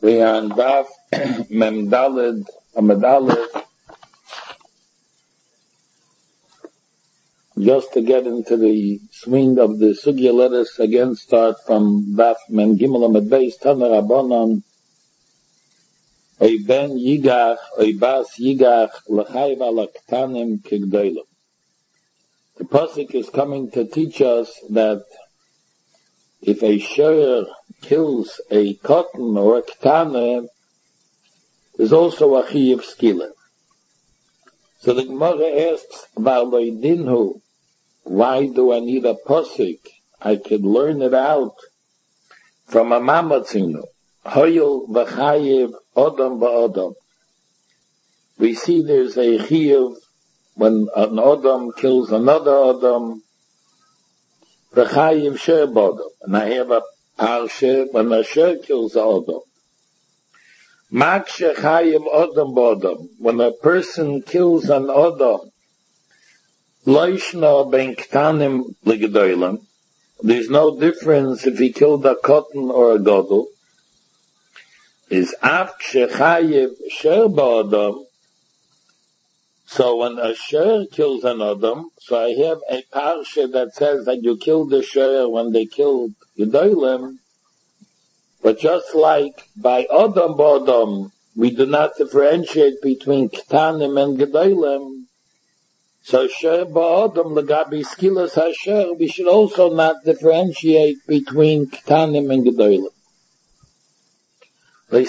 We are in Daf Mem Daled Amud Aleph. Just to get into the swing of the sugya, let us again start from Daf Mem Gimel Amud Beis. Tana Rabbanan Oy ben yigach, oy bas yigach, l'chayv ala ktanim k'gdolim. The pasuk is coming to teach us that if a shoyer kills a cotton or a ktana, there's also a chiyuv skila. So the Gemara asks, V'aloi dinhu, why do I need a pasuk? I could learn it out from a mamatzinu. Hoyel v'chayiv odom ba'odom. We see there's a chiyuv when an odom kills another odom, v'chayiv sher ba'odom. And I have a parsha when a sher kills an odom. Makshe chayiv odom ba'odom. When a person kills an odom, loishna ben ktanim l'gedolim. There's no difference if he killed a cotton or a gadol. Is af shechayiv sher ba'odom. So when a sher kills an odom, so I have a parsha that says that you killed the sher when they killed gedolim. But just like by odom ba'odom, we do not differentiate between ktanim and gedolim. So sher ba'odom legabi skilas hasher, we should also not differentiate between ktanim and gedolim. So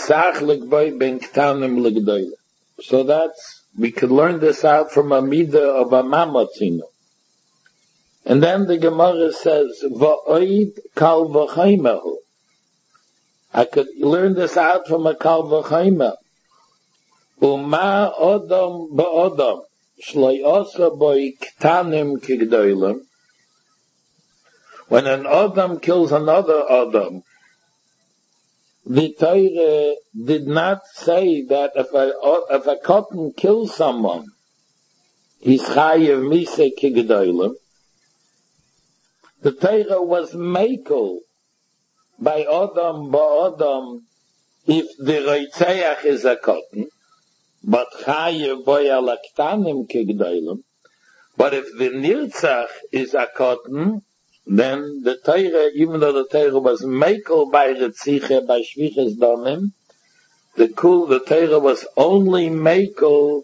that's, we could learn this out from a midah of a mamatzinu. And then the Gemara says, Va'oid kal v'chaymehu. I could learn this out from a kal v'chaymehu. Uma odom ba'odom, shloi osa boi ktanim k'gdolim. When an odom kills another odom, the Torah did not say that if a cotton kills someone, he's chayiv miseh k'gedolim. The Torah was mekel by Odom ba'odom if the roitzeach is a cotton, but chayiv boy ala ktanim k'gedolim. But if the nirtzach is a cotton, then the Torah, even though the Torah was mekel by Ritziche, by Shviches Domim, the Torah was only mekel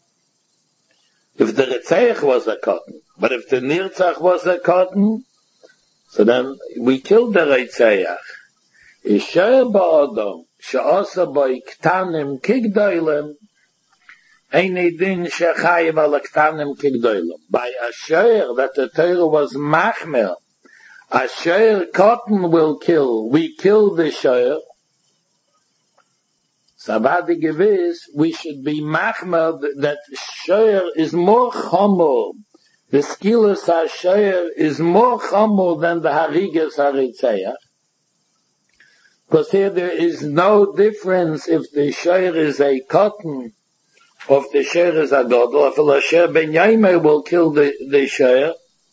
if the Ritzeich was a cotton. But if the Nirtzach was a cotton, so then we killed the Ritzeich. Isher ba'odom, she'osa boi ktanim kigdoilem, ein din shechayiv ala ktanim kigdoilem. By Asher, that the Torah was machmer, Asher cotton will kill. We kill the shayr. Sabadi gewiss, we should be machmer that shayr is more chomo. The skilus ha-shayr is more chomo than the harigas ha-ritzeach. Because here there is no difference if the shayr is a cotton or if the shayr is a gadol. If a shayr ben yaimeh will kill the shayr,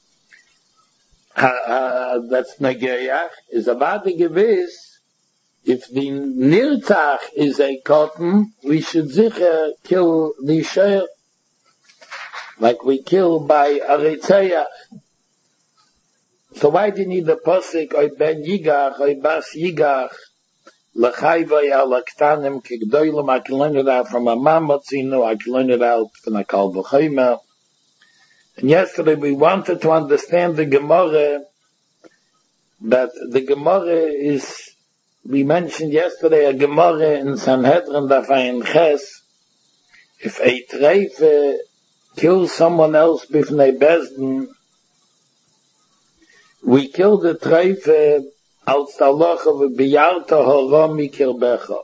that's negayach, is about the gewiss, if the nirtzach is a cotton, we should sicher kill the shayr, like we kill by a ritzeach. So why do you need the posik, oy ben yigach, oy bas yigach, l'chayvay ala ktanim k'gdolim? I can learn it out from a mamatzinu, I can learn it out from a kal v'chaymer. And yesterday we wanted to understand the Gemara, that the Gemara is, we mentioned yesterday a Gemara in Sanhedrin Daf Ayin Ches, if a treife kills someone else b'fnei Bezdin, we kill the treife als talocha v'biyarta hora mikirbecha.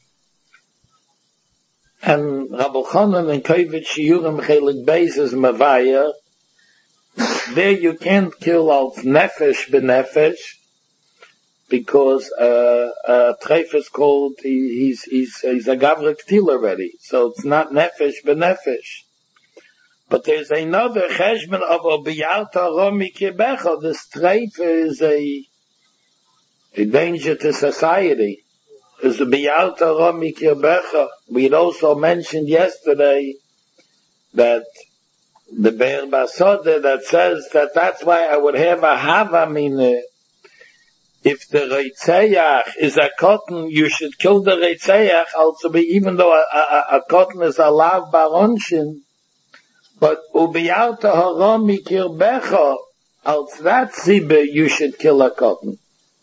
And Rabbi Chanan and Kovetz Shiurim Chelik Beis is Mavaya. There you can't kill of nefesh b'nefesh, because a treif is called, he's a gavra k'til already, so it's not nefesh b'nefesh. But there's another cheshbon of obiyarta romi kibecha. This treif is a danger to society. is the Bialta Rami Kirbecha. We had also mentioned yesterday that the Be'er Basode that says that that's why I would have a Hava Mine. If the Reitzeach is a cotton, you should kill the Reitzeach also be, even though a cotton is a lav baronshin, but Ubialta Rami Kirbecha, als that Sibbe, you should kill a cotton.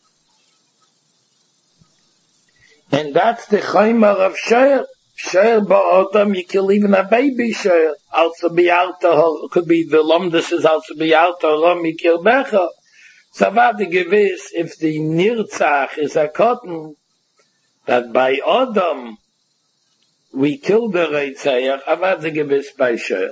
And that's the chaymer of Sheir. Sheir ba'otam, you kill even a baby Sheir. Also bi'alta, could be the lomdus is also bi'alta Rami Kirbecha. So what the gewiss, if the Nirzach is a cotton, that by Adam, we kill the Reitzayach, what the gewiss by Sheir.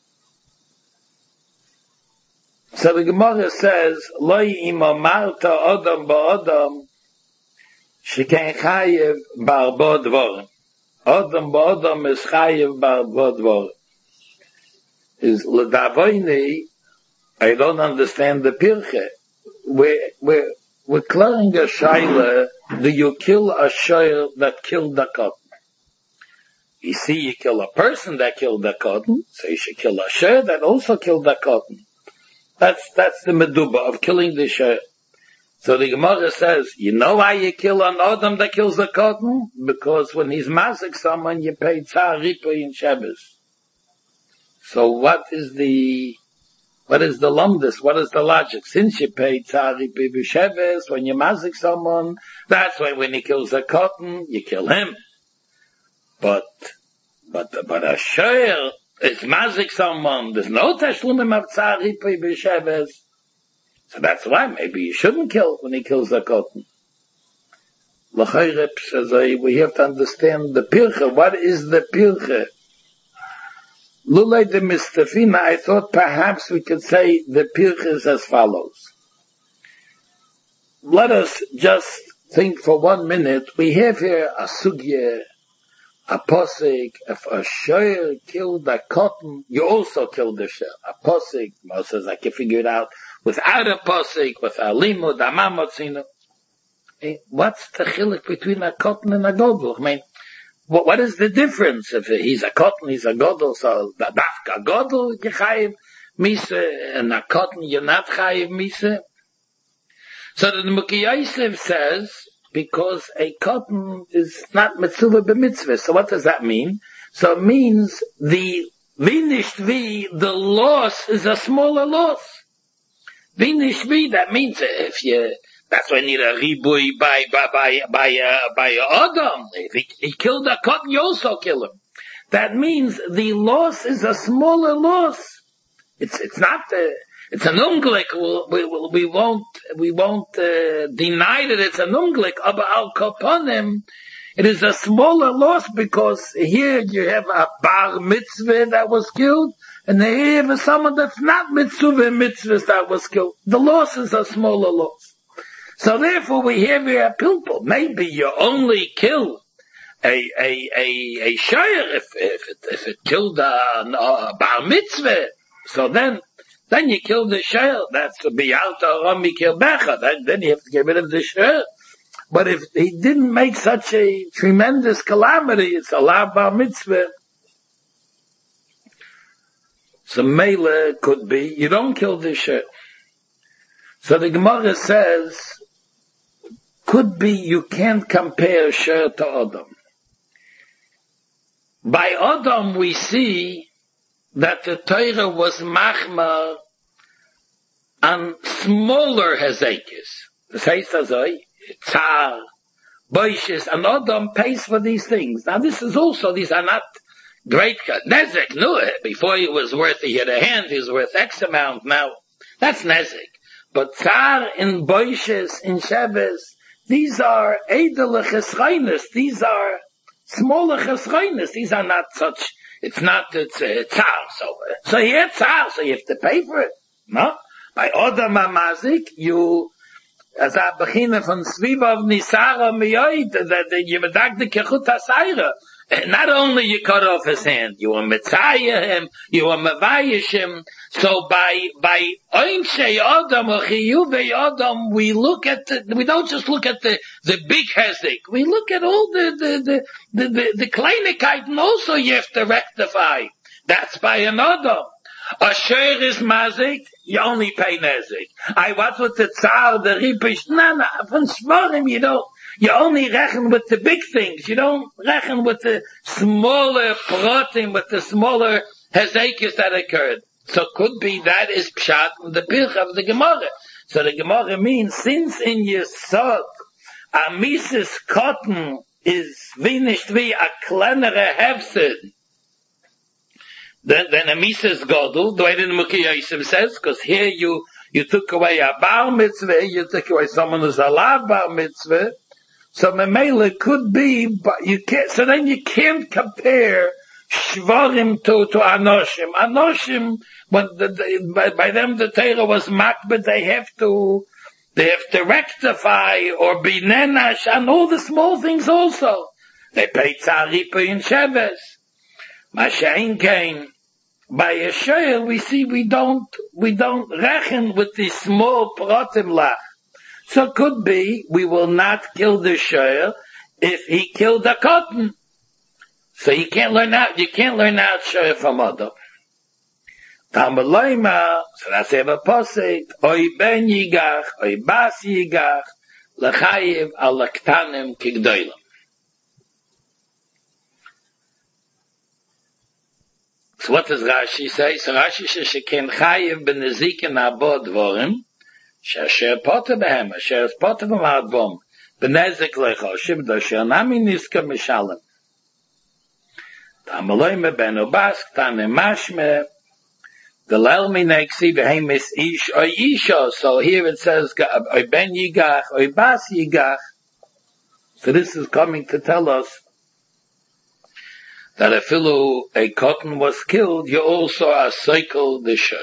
So the Gemara says, Loi ima marta Adam ba'Adam, Sheken chayev barbo dvorim. Adam ba'Adam is chayev barbo dvorim. Is l'davoini, I don't understand the pirche. We're clearing a shaila, do you kill a shayr that killed the cotton? You see, you kill a person that killed the cotton, so you should kill a shayr that also killed the cotton. That's the meduba of killing the shayr. So the Gemara says, you know why you kill an Adam that kills the cotton? Because when he's mazik someone, you pay tzar ripa in Shabbos. So what is the lumdus? What is the logic? Since you pay tzar ripa in Shabbos, when you mazik someone, that's why when he kills the cotton, you kill him. But a shayr is mazik someone, there's no tashlumim of tzar ripa in Shabbos. So that's why maybe you shouldn't kill when he kills the cotton. L'chayrep says, we have to understand the pirche. What is the pirche? Lulay de mistafina, I thought perhaps we could say the pirche is as follows. Let us just think for 1 minute. We have here a sugya, a posik. If a shayr killed a cotton, you also killed the shayr. A posik, Moses, I can figure it out. Without a posik, with a limud, a mamotzino. What's the chiluk between a cotton and a godel? I mean, what is the difference? If he's a cotton, he's a godel, so the dafka godel, you chayiv misa, and a cotton, you're not chayiv misa. So the Mukhi Yosef says, because a cotton is not mitzvah b'mitzvah. So what does that mean? So it means the loss is a smaller loss. Vinishvi, that means that's why you need a ribui by Adam. If he killed a cotton, you also kill him. That means the loss is a smaller loss. It's not it's an unglik. We won't deny that it's an unglik. Aber al kapanim, it is a smaller loss because here you have a bar mitzvah that was killed, and here you have someone that's not mitzvahs that was killed. The loss is a smaller loss. So therefore we have here a pilpul. Maybe you only kill a shayr if it killed a bar mitzvah. So then you kill the shayr. That's a bi'alta rami kirbecha. Then you have to get rid of the shayr. But if he didn't make such a tremendous calamity, it's a lav bar mitzvah. So mele could be, you don't kill the shayr. So the Gemara says, could be you can't compare shayr to Adam. By Adam we see that the Torah was machmar on smaller hezekis. The says Tzar, Boishes, and Adam pays for these things. Now these are not great, Nezek knew it. Before he was worth, he had a hand, he was worth X amount. Now, that's Nezek. But Tzar in Boishes, in Shabbos, these are edel chesreinis, these are smaller chesreinis, these are not such, it's Tzar. So here Tzar, so you have to pay for it. No? By Adam HaMazik, as a bechina von Sviva of Nisara Miyoid, that you medag the kechut haSayra. Not only you cut off his hand, you are Messiah him, you are Mavayish him. So by Oinshei Adam or Chiyuvei Adam, we don't just look at the big hezek. We look at all the kleinigkeiten also you have to rectify. That's by an Adam. A share is mazik, you only pay nezik. What's with the tzar, the ripish? No, von Shvarim, you only reckon with the big things. You don't reckon with the smaller pratim, with the smaller hezekis that occurred. So could be that is pshat from the pilch of the Gemara. So the Gemara means, since in Yesod, a mises cotton is finished wie a kleinere hefsid, then a mises godel, the way the Mukhi Yosef says, because here you took away a bar mitzvah, you took away someone who's a lav bar mitzvah, so Memela could be, but you can't, so then you can't compare Shvarim to Anoshim. Anoshim, when by them the Torah was makbid, they have to rectify or be nenash and all the small things also. They pay tzaripa in Sheves. Mashain came. By a shayr, we see we don't reckon with the small pratim lach. So could be, we will not kill the shayr if he killed the cotton. So you can't learn out shayr from Adam. Tamaloima, so that's a posek, oi ben yigach, oi bas yigach, lechayiv alaktanim kigdoilam. So what does Rashi say? So Rashi says, sheken chayiv benezikin abod dvorim, she'asher poter behem, asher es poter b'mad bom, benezik lechoshiv, d'asher nami niska mishalem. Tamaloime ben obas, ktanim mashme, the lelmi neksi behem is ish or isha. So here it says, oy ben yigach, oy bas yigach. So this is coming to tell us that if a cotton was killed, you also are cycle the shayr.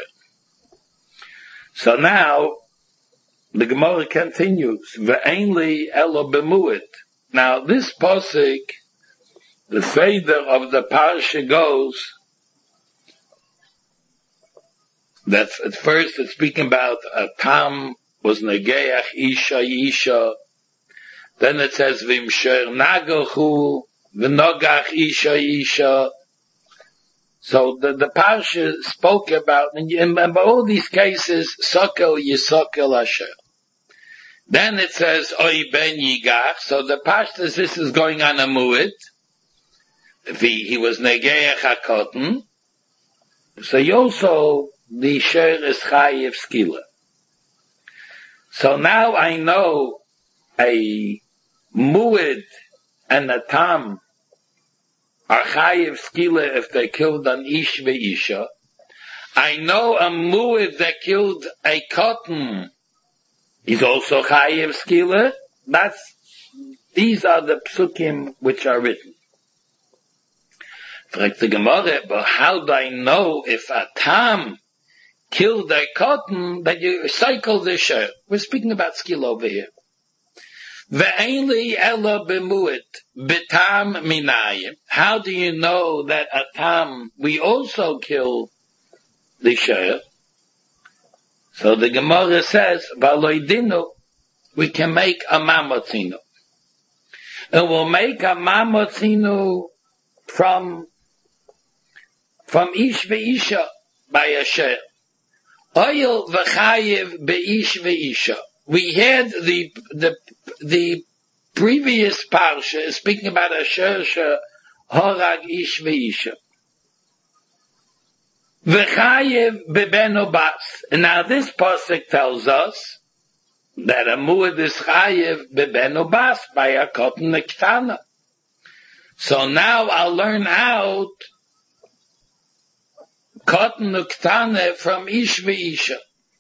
So now, the Gemara continues, ve'enli elo bemuit. Now this posik, the seder of the parsha goes, that at first it's speaking about a tam was negeach isha. Then it says v'imsher nagachu v'nogach isha. So the parsha spoke about, and by all these cases, sokel yisokel asher. Then it says oy ben yigach. So the parsha says this is going on a mu'it. If he was negeach hakoten, so you also the shayr is chayiv skila. So now I know a mu'id and a tam are chayiv skila if they killed an ish ve'isha. I know a mu'id that killed a cotton is also chayiv skila. These are the psukim which are written. Like the Gemara, but how do I know if a tam killed a cotton that you cycle the shayr? We're speaking about skill over here. Ve'enli ela bemuit betam minayim. How do you know that a tam we also kill the shayr? So the Gemara says, "Valoidinu, we can make a mamotzinu, and we'll make a mamotzinu from ish ve'isha by a shayr. Oil v'chayiv be'ish ve'isha." We had the previous parsha speaking about a shayr horag ish ve'isha. V'chayiv beben bas. And now this pasuk tells us that a mu'ad is chayiv beben bas by a cotton nektana. So now I'll learn out cotton uktane from ish ve'isha.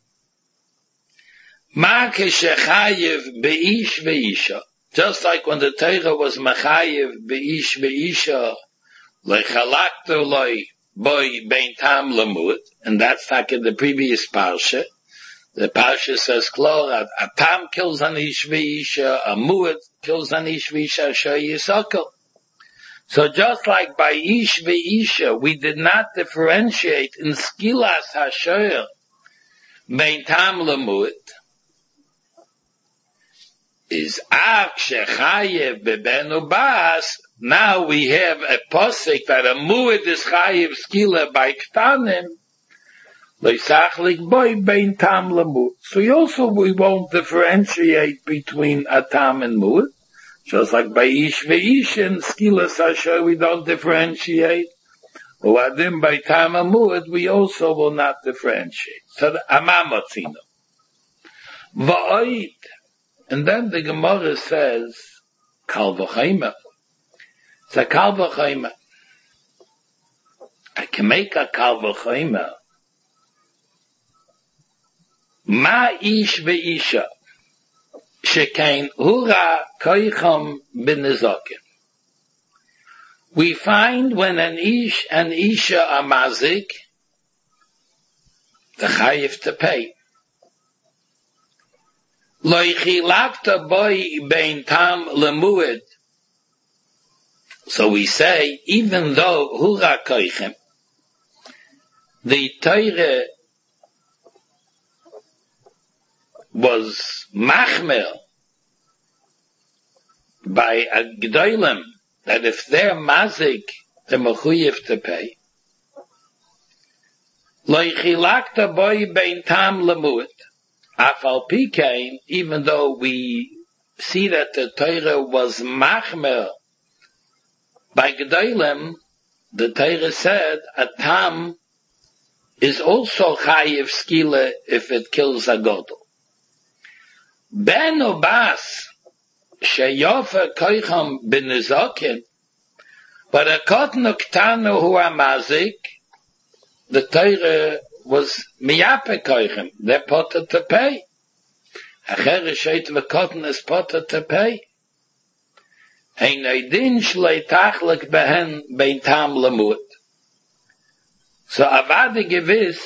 Ma keshechayev be'ish ve'isha. Just like when the Torah was machayev be'ish ve'isha, lechalakto loy boy bein tam lemut, and that's like in the previous parsha. The parsha says, "Klor a tam kills an ish ve'isha, a mu'at kills an ish ve'isha asher yisakel." So just like by Ish ve'isha, we did not differentiate in Skilas HaShoyer bein tam lemut, is Av shechayev bebenu bas. Now we have a posik that a mu'id is chayev skila by ktanim, leisachlik boy bein tam lemut. So we won't differentiate between a tam and mu'id. Just like by ish ve'ish and skila sasha, we don't differentiate. Uadim by tam and mu'id, we also will not differentiate. So the amamotzino. Va'oid. And then the Gemara says, Kal v'chayma. It's a Kal v'chayma. I can make a Kal v'chayma. Ma ish ve'isha. Shekain hura koicham b'nezokim. We find when an ish and isha are mazik, the chayiv to pay. Lo yichilakta boy bein tam lemuid. So we say, even though hura koichem, the Torah was machmer by a gdoilem that if they're mazik, they're mechuyev to pay. Lo yichilakta boy bein tam lemuid. Afal Pikain, even though we see that the Torah was machmer by Gedolim, the Torah said a tam is also chayiv skila if it kills a godel. Ben obas sheyofa koicham b'nezokin, but a kotnu ktanu hu amazik, the Torah was miyape koichem, they're potter to pay. Acher sheit v'kotten is potter to pay. Ein eidin shlei tachlik behen bein tam lemut. So avade gewiss,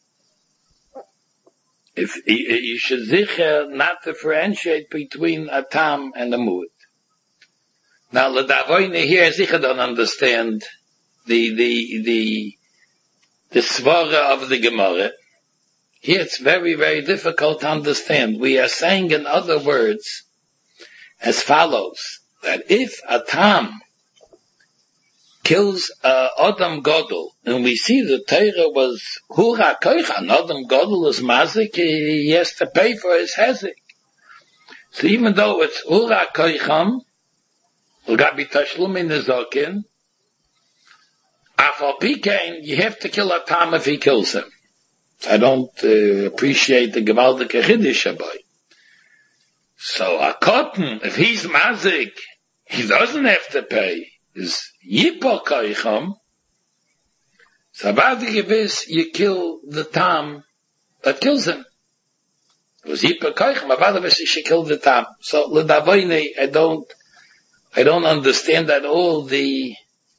if you should sicher not differentiate between a tam and a mut. Now the Davoine here sicher don't understand the svara of the Gemara. Here it's very, very difficult to understand. We are saying in other words as follows, that if a tam kills Adam Godel, and we see the Torah was Hura Koichan, Adam Godel is mazik, he has to pay for his hezek. So even though it's Hura Koichan, Gabi Tashlum in the Zokin, Afal Pikain, you have to kill a tam if he kills him. I don't appreciate the Gewaldike Chiddush boy. So a cotton, if he's mazik, he doesn't have to pay. Is Yipo Koicham. So about the Gewiss, you kill the tam that kills him. It was Yipo Koicham, about the Gewiss, you should kill the tam. So L'Davoine, I don't understand at all the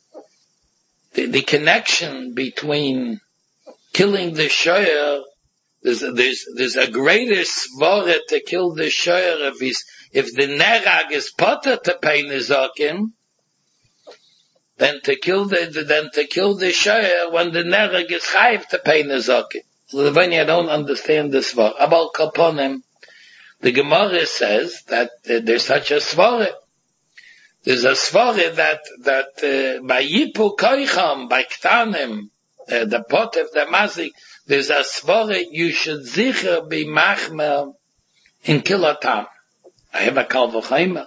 connection between killing the shoyer. There's a greater svara to kill the shoyer if the nerag is potter to pay nizakim than to kill the shoyer when the nerag is chayiv to pay nizakim. I don't understand this svara. About kaponim, the Gemara says that there's such a svara. There's a svara that by yipu koicham, by ktanim, the pot of the mazik, there's a svara you should zicher be machmer in kilatam. I have a kal v'chayma.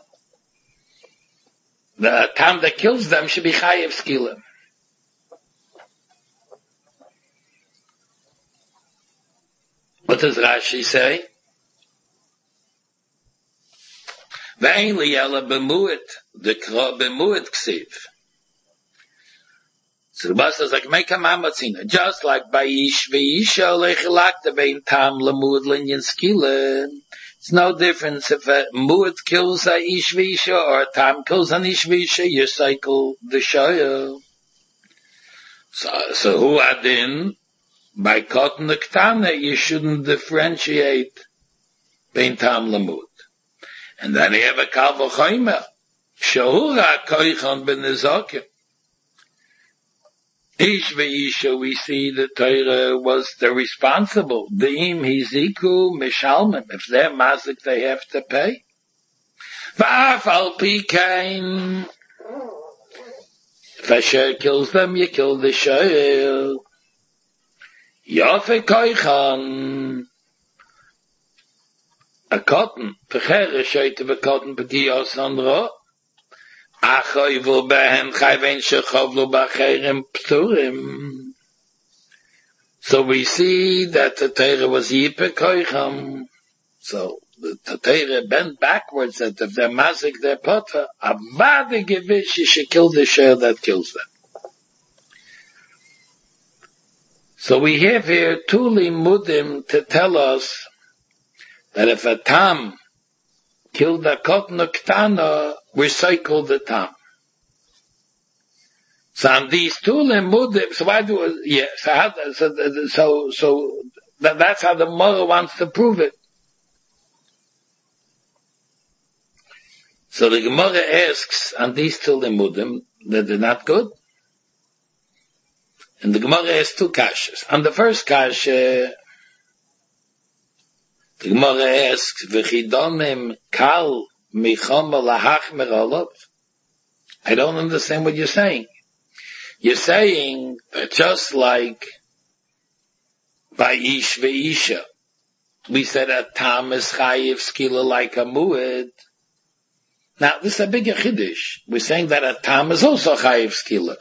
The tam that kills them should be chayev skila. What does Rashi say? Ve'ein liyala b'mu'it, the kra b'mu'it ksiv. So the Rebbe says, like, make a mamatzina, just like by ish ve'isha lechilakta bein tam lemud linyan skila. It's no difference if a mu'it kills a ish ve'isha or a tam kills an ish ve'isha, you cycle the shaya. So who adin, by cotton the ktana, you shouldn't differentiate bein tam lemud. And then you have a kal v'chayma. Shahura koichan b'nezakim. Ish ve'isha, we see the Torah was the responsible. De'im hiziku mishalmim. If they're mazik, they have to pay. V'af al pi kain. If a share kills them, you kill the share. Yafe koichan. A cotton. Pechere sheite v'cotton p'tiyos andro. Achoyvu behen chayven shechovlu b'acherim p'turim. So we see that the Torah was yipe koicham. So the Torah bent backwards that if they're mazik, they're potter. Avada gevish, you should kill the share that kills them. So we have here two limudim to tell us that if a tam killed a kotna ktana, recycle the tam. So on these two limudim, so why do that's how the mother wants to prove it. So the Gemara asks on these two limudim that they're not good. And the Gemara has two kashas. On the first kasha, the Gemara asks, "V'chidonim kal michama lahachmer olav." I don't understand what you're saying. You're saying that just like by ish ve'isha, we said a tam is chayiv skila like a mu'ed. Now this is a bigger chiddush. We're saying that a tam is also chayiv skila.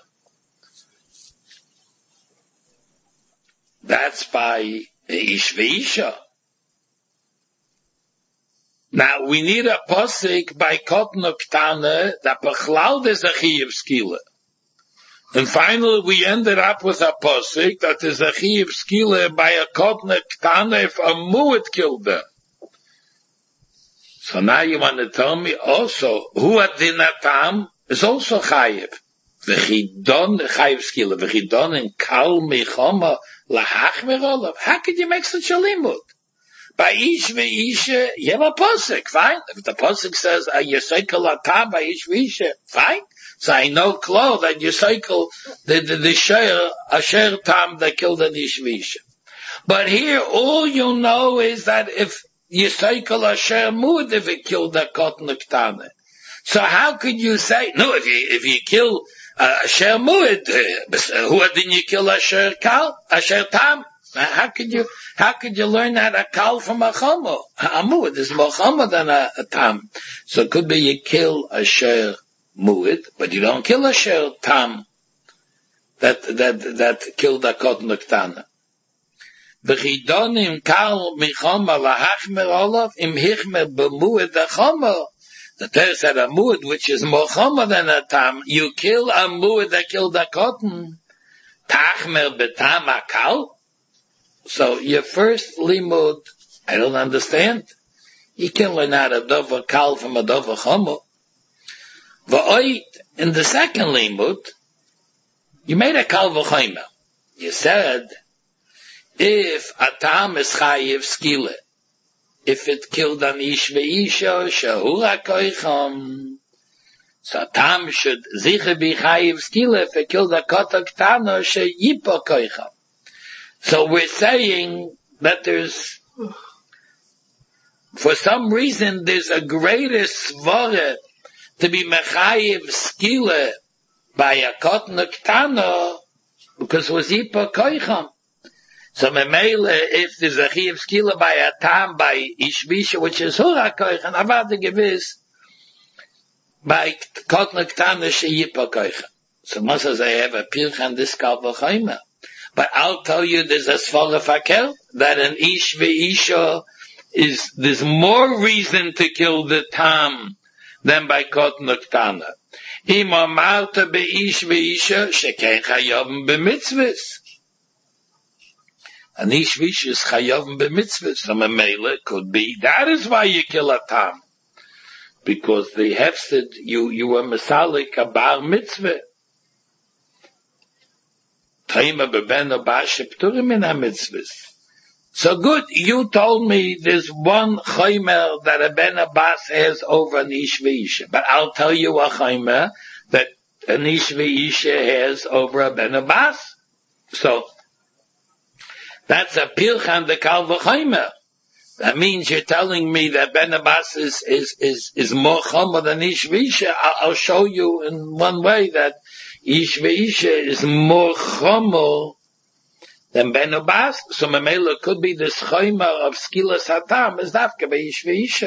That's by ish ve'isha. Now we need a posik by kotna ktana that bechlal is a chayiv skila. And finally we ended up with a posik that is a chayiv skila by a kotna ktana if a mu'ed killed them. So now you want to tell me also who adin atam is also chayiv. V'chidon chayiv skila. V'chidon in kal michama lahachmer olav. How could you make such a limud? By ish ve'isha, you have a posik, fine. If the posik says yesekel atam by ish ve'isha, fine. So I know close that yesekel the share asher tam that killed an ish ve'isha. But here all you know is that if yesekel asher mud if it killed a kotna ktana. So how could you say no? If you kill asher mud, who didn't you kill asher kal asher tam? How could you learn that a kal from a chama? A mu'ed is more chama than a tam. So it could be you kill a sher mu'ed, but you don't kill a sher tam that killed a kotna ktana. V'chidonim kal michama lahachmer olav im hichmer b'mu'ed a chama. The Torah said a mu'ed which is more chama than a tam. You kill a mu'ed that killed a cotton. Tachmer b'tam a kal. So your first limud, I don't understand. You can learn out a dova kal from a dova chama. V'oit, in the second limud, you made a kal v'chayma. You said, if a tam is chayiv skila, if it killed an ish ve'isha, shahura koicham, so a tam should ziche be chayiv skila if it killed a kota ktana, sheyipa koicham. So we're saying that there's, for some reason, there's a greater svara to be mechayiv skila by a kotna ktana because it was yipa koicham. So memele, if there's a chayiv skila by a tam by ishvisha, which is hura koicham, avada gewiss by kotna ktana she yipa koicham. So Moses, I have a pirchan this kal v'chayma. But I'll tell you, there's a svara fakel that an ish ve'isha there's more reason to kill the tam than by kotna ktana. Im amarta be'ish ve'isha sheken chayavim b'mitzvahs. An ish ve'isha is chayavim b'mitzvahs. So memele could be that is why you kill a tam, because the hefsed you were mesalik a bar mitzvah. Taima bebeno ba'ashe p'turim in ha-mitzvahs. So good, you told me there's one chaymer that a ben Abbas has over an ish v'isha, but I'll tell you a chaymer that an ish v'isha has over a ben Abbas. So that's a pilchan de kal v'chaymer. That means you're telling me that Ben Abbas is more chomer than Ish V'isha. I'll show you in one way that Ish V'isha is more chomer than Ben Abbas. So Mamela could be this chomer of Skilas Hatam is dafka by Ish V'isha.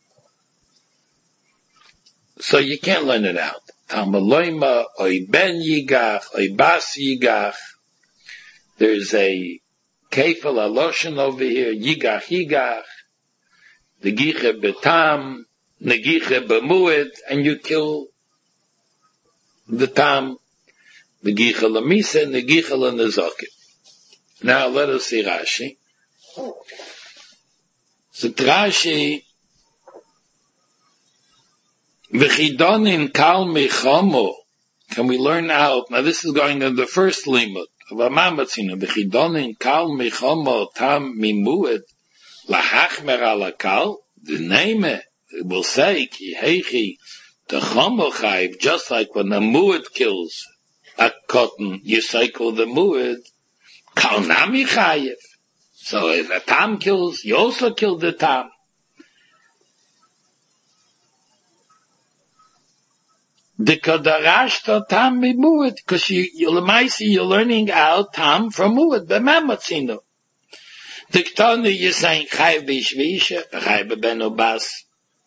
So you can't learn it out. Tamaloima, Oy Ben Yigach, Oy Bas Yigach. There's a Kefel Aloshan over here, Yigach, the Giche Betam, Negiche Bemued, and you kill the Tam, the Giche Lamisa, and the Giche Lanezoket. Now let us see Rashi. So Rashi, V'chidonin kal mechomo, can we learn out, now this is going on the first limud, V'mamatzinu, v'chidonin kal mechomo tam mimued, lahachmer ala kal, the name it will say, ki heichi, the chomo chayv, just like when the mued kills a cotton, you cycle the mued, kal nami chayv. So if a tam kills, you also kill the tam. The kadarashta tam mimued, because you're learning out tam from mued, b'mamatzinu. The Ketana, you're saying, Chayv b'ishvisha, Chayv ben Abbas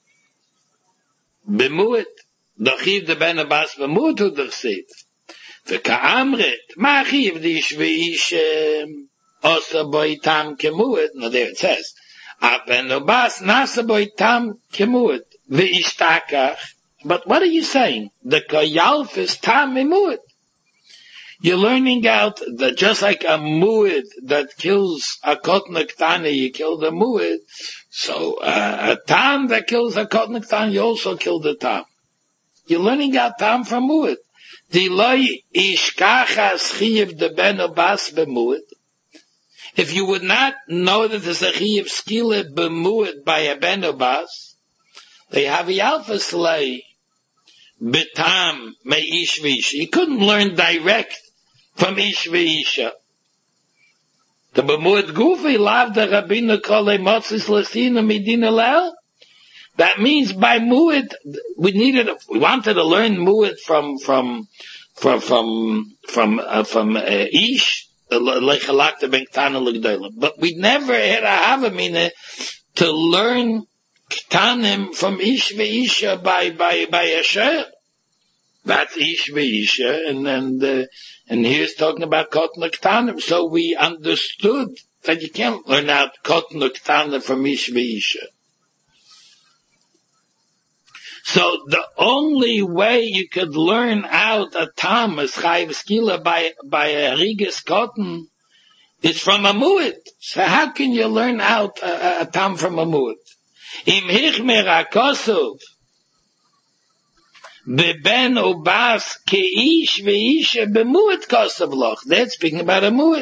b'muet. Dochiv the ben Abbas b'muet hu d'chsiv. V'ka'amret, ma chiv d'ishvisha, osa boi tam kemuet. Now there it says, a ben Abbas nasa boi tam kemuet. V'ishtakach. But what are you saying? The kayalf is tam mimuet. You're learning out that just like a mu'id that kills a kotna ktana, you kill the mu'id. So a tam that kills a kotna ktana, you also kill the tam. You're learning out tam from mu'id. Diloi ishkachas chiyev de ben Abbas bemu'id. If you would not know that there's a chiyev skila bemu'id by a ben Abbas, they have a alpha slay betam me ish v'isha. You couldn't learn direct from Ish V'isha. The B'muad Gufi lav the Rabbeinu Kolei Motzis Lasina Medina Lel. That means by Muad, we wanted to learn Muad from Ish, Lechalakta Ben Ktana L'Gdoila. But we never had a Havamina to learn Ktanim from Ish V'isha by Asher. That's Ish V'isha, and here's talking about Kotna Ktanim. So we understood that you can't learn out Kotna Ktanim from Ish V'isha. So the only way you could learn out a tam as Chayv Skila by a Rigas Cotton is from a Mu'id. So how can you learn out a tam from a Mu'id? Im Hichmer HaKosov Beben Ubas Keish Veisha Bemu'id Kosov Loch. That's speaking about a Mu'id.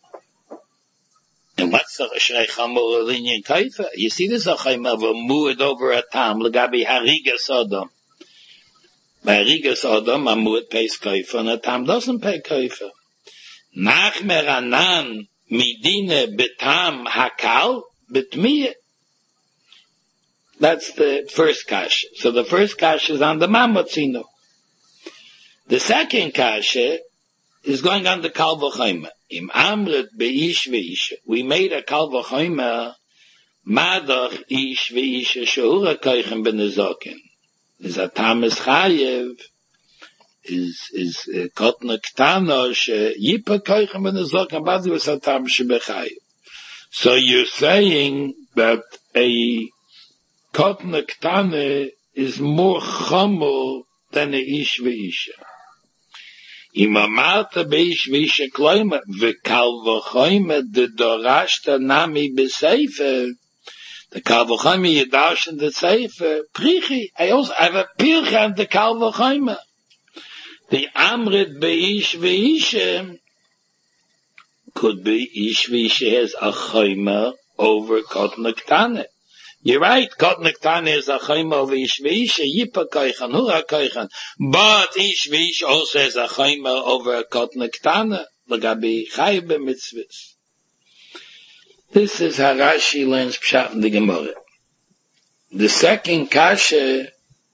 And what's the Shrei Chamor Linyan Kaifa? You see this Achayim of a Mu'id over a Tam, Legabi Hariga Sodom. By Hariga Sodom, a Mu'id pays Kaifa, and a Tam doesn't pay Kaifa. Nachmer Anan Midine Betam Hakal Betmiyah. That's the first kasha. So the first kasha is on the Mamotzino. The second kasha is going on the Kal V'Chomer. Im Amrit Be'ish V'Isha. We made a Kal V'Chomer Madach Ish V'Isha Shehura Koichem B'Nezokin. Is a Tamis Chayev is Kotna Ktana Yipa Koichem B'Nezokin Badi was a Tam Shebechayev. So you're saying that a Kotna Ktana is more Chomer than a Ish V'Isha. Imamarta beish v'isha kloima v'kal v'choyma de dorashta nami b'seifer. The kal v'choyma yedash in the seifer. Prichi, I have a pircha on the kal v'choyma. The amrit beish v'isha could be ish v'isha has a chayma over katan ktana. You're right, katan ktana is a chayma over ish v'isha, yipa koichan, hura koichan. But ish v'isha also has a chayma over katan ktana, l'gabi chay b'mitzvahs. This is how Rashi learns Pshat in the Gemara. The second kasha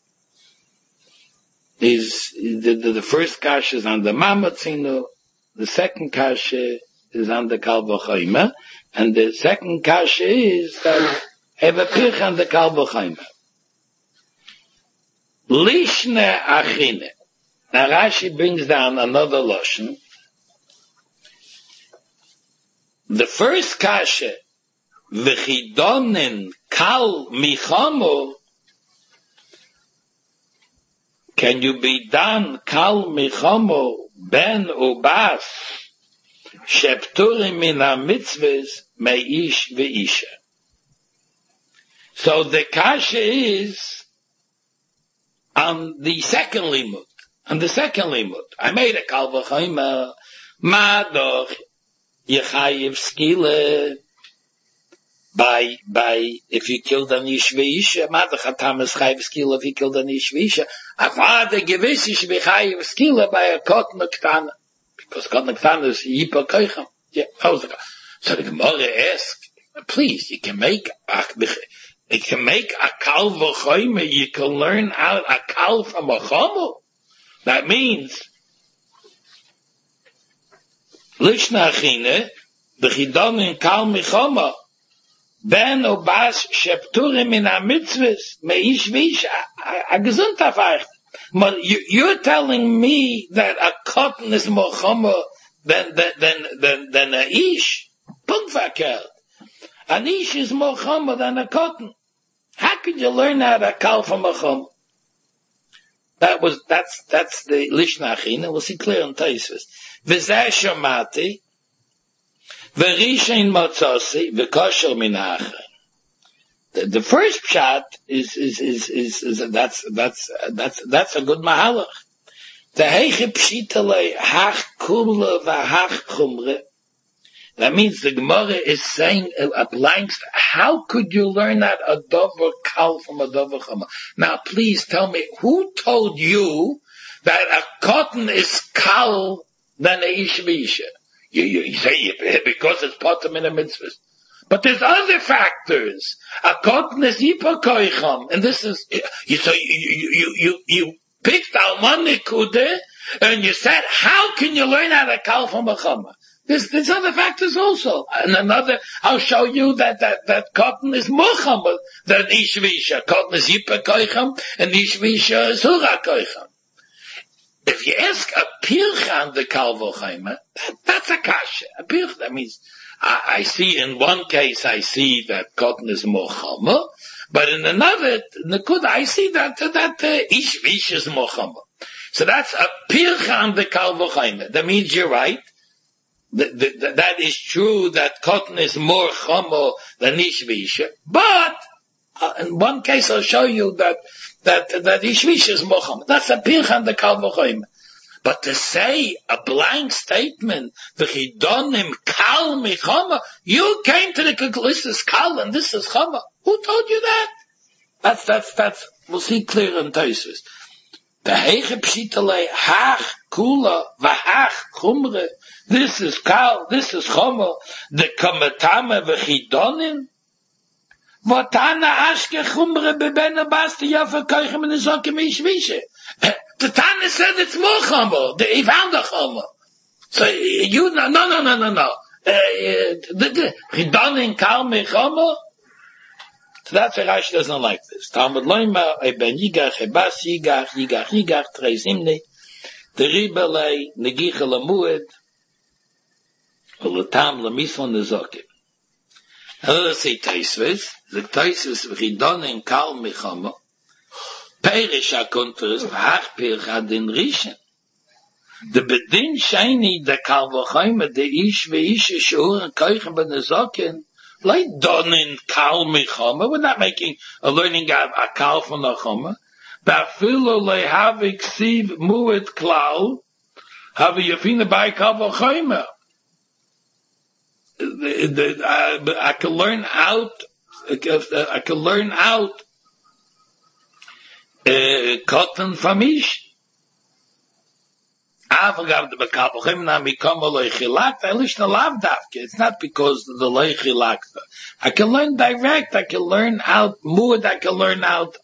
is, the first kasha is on the Mamatzino, the second kasha is on the Kal V'Chayma, and the second kasha is that have a pirch on the Kal V'Chayma. Lishne Achine. Now Rashi brings down another Lashon. The first kasha, V'chidonin Kal Michamo, can you be done Kal Michamo Ben Ubas Shepturim min ha-mitzvahs meish ve'isha. So the kasha is on the second limud. On the second limud. I made a Kal V'Chayma Madoch Yechayiv Skile by if you killed an ish ve'isha, Madoch Hatamas Chayiv Skile if you killed an ish ve'isha. Avada gewiss ish ve'chayiv Skile by a Katan Ktana. Because katan ktana is yipa koichem. Yeah, so the Gemara asks, please, you can make a Kal V'Chayma, you can learn out a Kal from a Chomo. That means, Lishna Achine, B'chidonin Kal Michama, Ben Obas Shepturim min ha-mitzvahs, Meish V'isha, a gesundheit einfach. But you're telling me that a cotton is more chomer than a ish? Punkt verkehrt. An ish is more chomer than a cotton. How could you learn how to Kal from a chomer? That's the Lishna Achina. We'll see clear on Taisvus. V'zeh shomati, v'rishein motzasi, v'kosher min ha'achay. The first pshat is that's a good mahalach. The heiche pshitale hach kumle v'hach chumre. That means the Gemara is saying a blank. How could you learn that a dover kal from a dover chumre? Now, please tell me who told you that a cotton is kal than a ish v'isha? You say because it's potem in a mitzvah. But there's other factors. A cotton is yipa koicham, and this is you picked Almanikude and you said, how can you learn how to Kal from a chama? There's other factors also, and another. I'll show you that cotton is more chama than ishvisha. Cotton is yipa koicham, and ishvisha is hura koicham. If you ask a pircha on the Kal V'Chayma, that's a kasha. A pircha, that means. I see in one case, I see that cotton is more chama, but in another, Nakuda, I see that ish vish is more chama. So that's a pircha on the Kal V'Chayma. That means you're right. That is true that cotton is more chama than ish vish. But, in one case I'll show you that ish vish is more chama. That's a pircha on the Kal V'Chayma. But to say a blank statement, v'chidonim kal michama, you came to the conclusion, this is kal and this is chama. Who told you that? That's, we'll see clear in Tosfos. The heiche pshitale hach kula v'hach chumre, this is kal, this is chama, the kamatama v'chidonim, v'tana ashke chumre bebena basti yafa koichem and izokim ishvishe. The Tana said it's more chama. He found a chama. So you no. Chidonin kal mechama. So that's why Rashi doesn't like this. Talmud loyma ben yigach ebas yigach treis imni. The ribelei negicha lamued. Ulatam lamisvan nezokim. Now let's say Tosfos. The Tosfos chidonin kal mechama. Perish ha-kontres, v'hach pircha den rishen. The bedin shayni, the Kal V'Chayma, the ish ve'isha she'uren koichem b'nezoken, like donin kal michama, we're not making a learning of a kal from a chama, ba'afilo lehavik siv muet klal, have yafina by Kal V'Chayma. I can learn out. I can learn out cotton from ish. It's not because the leichilakta. I can learn direct. I can learn out mood. I can learn out.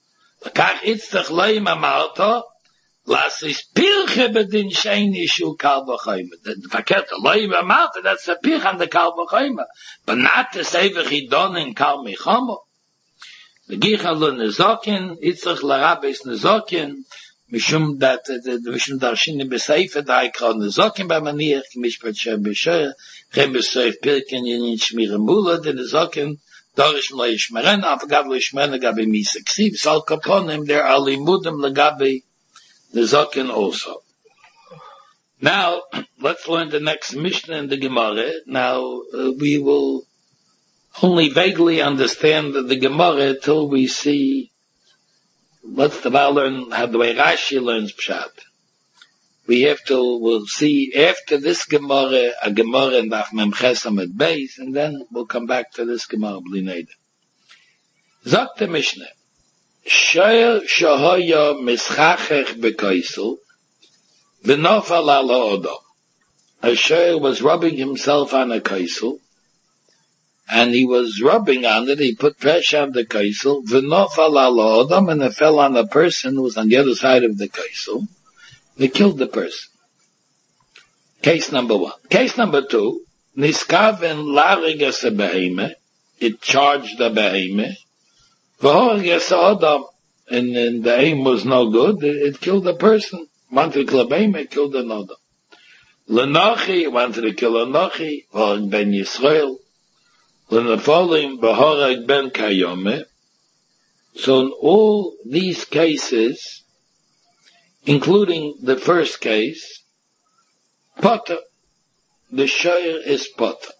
Las is pirche bedin shayni shu kal v'chayma. The verkehrt loy b'malta, that's a pirche on the kal v'chayma. But not to say v'chidon in kal michamo. The gicha lo nezokin, itzach l'rabes nezokin, mishum that, mishum darshini b'seife, da ikra nezokin b'maniach, mishpat shem b'shoyer, chem b'soif pirken yenin shmire mula, the nezokin, dorish lo yishmeren, afagav lo yishmeren legabe misa ksiv, sal kaponim, there are limudim legabe the Zokin also. Now, let's learn the next Mishnah in the Gemara. Now, we will only vaguely understand the Gemara till we see, let's learn how the way Rashi learns Pshat. We'll see after this Gemara, a Gemara in Daf Mem Ches Amud Beis, and then we'll come back to this Gemara Bli Neder. Zok the Mishnah. Shoyer shohoya mischachech bekaisel, v'nofal ala odom. A shoyer was rubbing himself on a kaisel, and he was rubbing on it, he put pressure on the kaisel, v'nofal ala odom, and it fell on a person who was on the other side of the kaisel. They killed the person. Case number 1. Case number 2, niskaven larigas a beheme, it charged the beheme, and the aim was no good, it killed a person. Wanted to kill a behemah, it killed another. L'nachi, wanted to kill a nachi, Horeg ben Yisrael. L'nafolim, Horeg ben Kayome. So in all these cases, including the first case, Potter, the shoyer is Potter.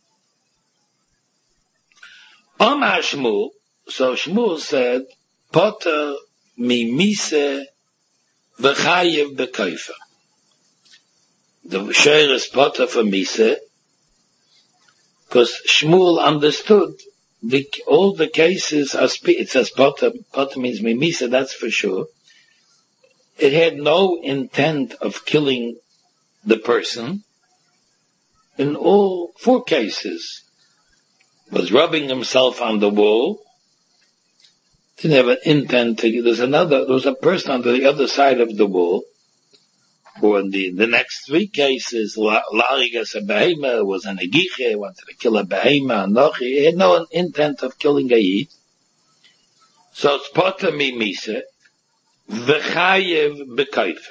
Amar Shmuel, so Shmuel said, Potter mi mise v'chayev b'kaifa. The shoyer is Potter for mise, because Shmuel understood all the cases are it says Potter means mi mise, that's for sure. It had no intent of killing the person. In all 4 cases, was rubbing himself on the wall, didn't have an intent to, there was a person on the other side of the wall, or in the next 3 cases, Larigas a behemah, was an agiche, wanted to kill a behemah, anochi, he had no intent of killing a yid. So it's Potter mi mise, v'chayev b'kaifa.